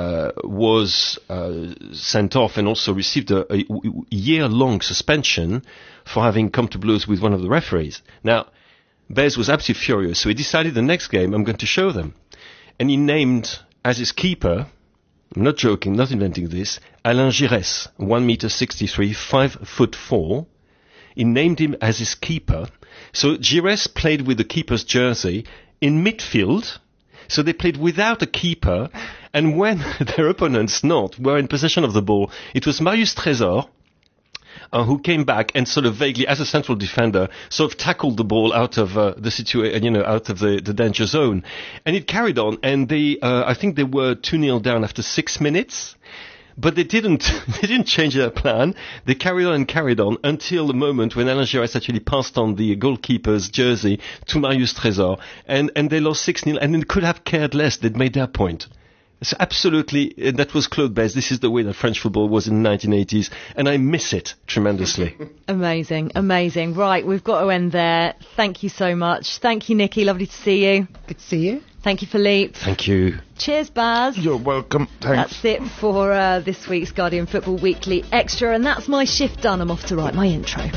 was sent off and also received a year-long suspension for having come to blows with one of the referees. Now, Bèze was absolutely furious, so he decided the next game, I'm going to show them. And he named as his keeper, I'm not joking, not inventing this, Alain Giresse, 1.63 meters, 5'4". He named him as his keeper. So Giresse played with the keeper's jersey in midfield. So they played without a keeper. And when their opponents were in possession of the ball, it was Marius Trésor who came back and sort of vaguely, as a central defender, sort of tackled the ball out of the situation, out of the danger zone. And it carried on, and I think they were 2-0 down after 6 minutes. But they didn't change their plan. They carried on until the moment when Alain Giresse actually passed on the goalkeeper's jersey to Marius Trésor, and they lost 6-0, and they could have cared less. They'd made their point. So absolutely, that was Claude Bèze. This is the way that French football was in the 1980s, and I miss it tremendously. Amazing. Right, we've got to end there. Thank you so much. Thank you, Nicky. Lovely to see you. Good to see you. Thank you, Philippe. Thank you. Cheers, Baz. You're welcome. Thanks. That's it for this week's Guardian Football Weekly Extra, and that's my shift done. I'm off to write my intro.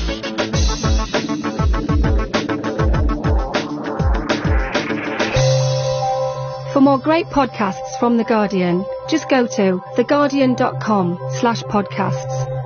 For more great podcasts from The Guardian, just go to theguardian.com/podcasts.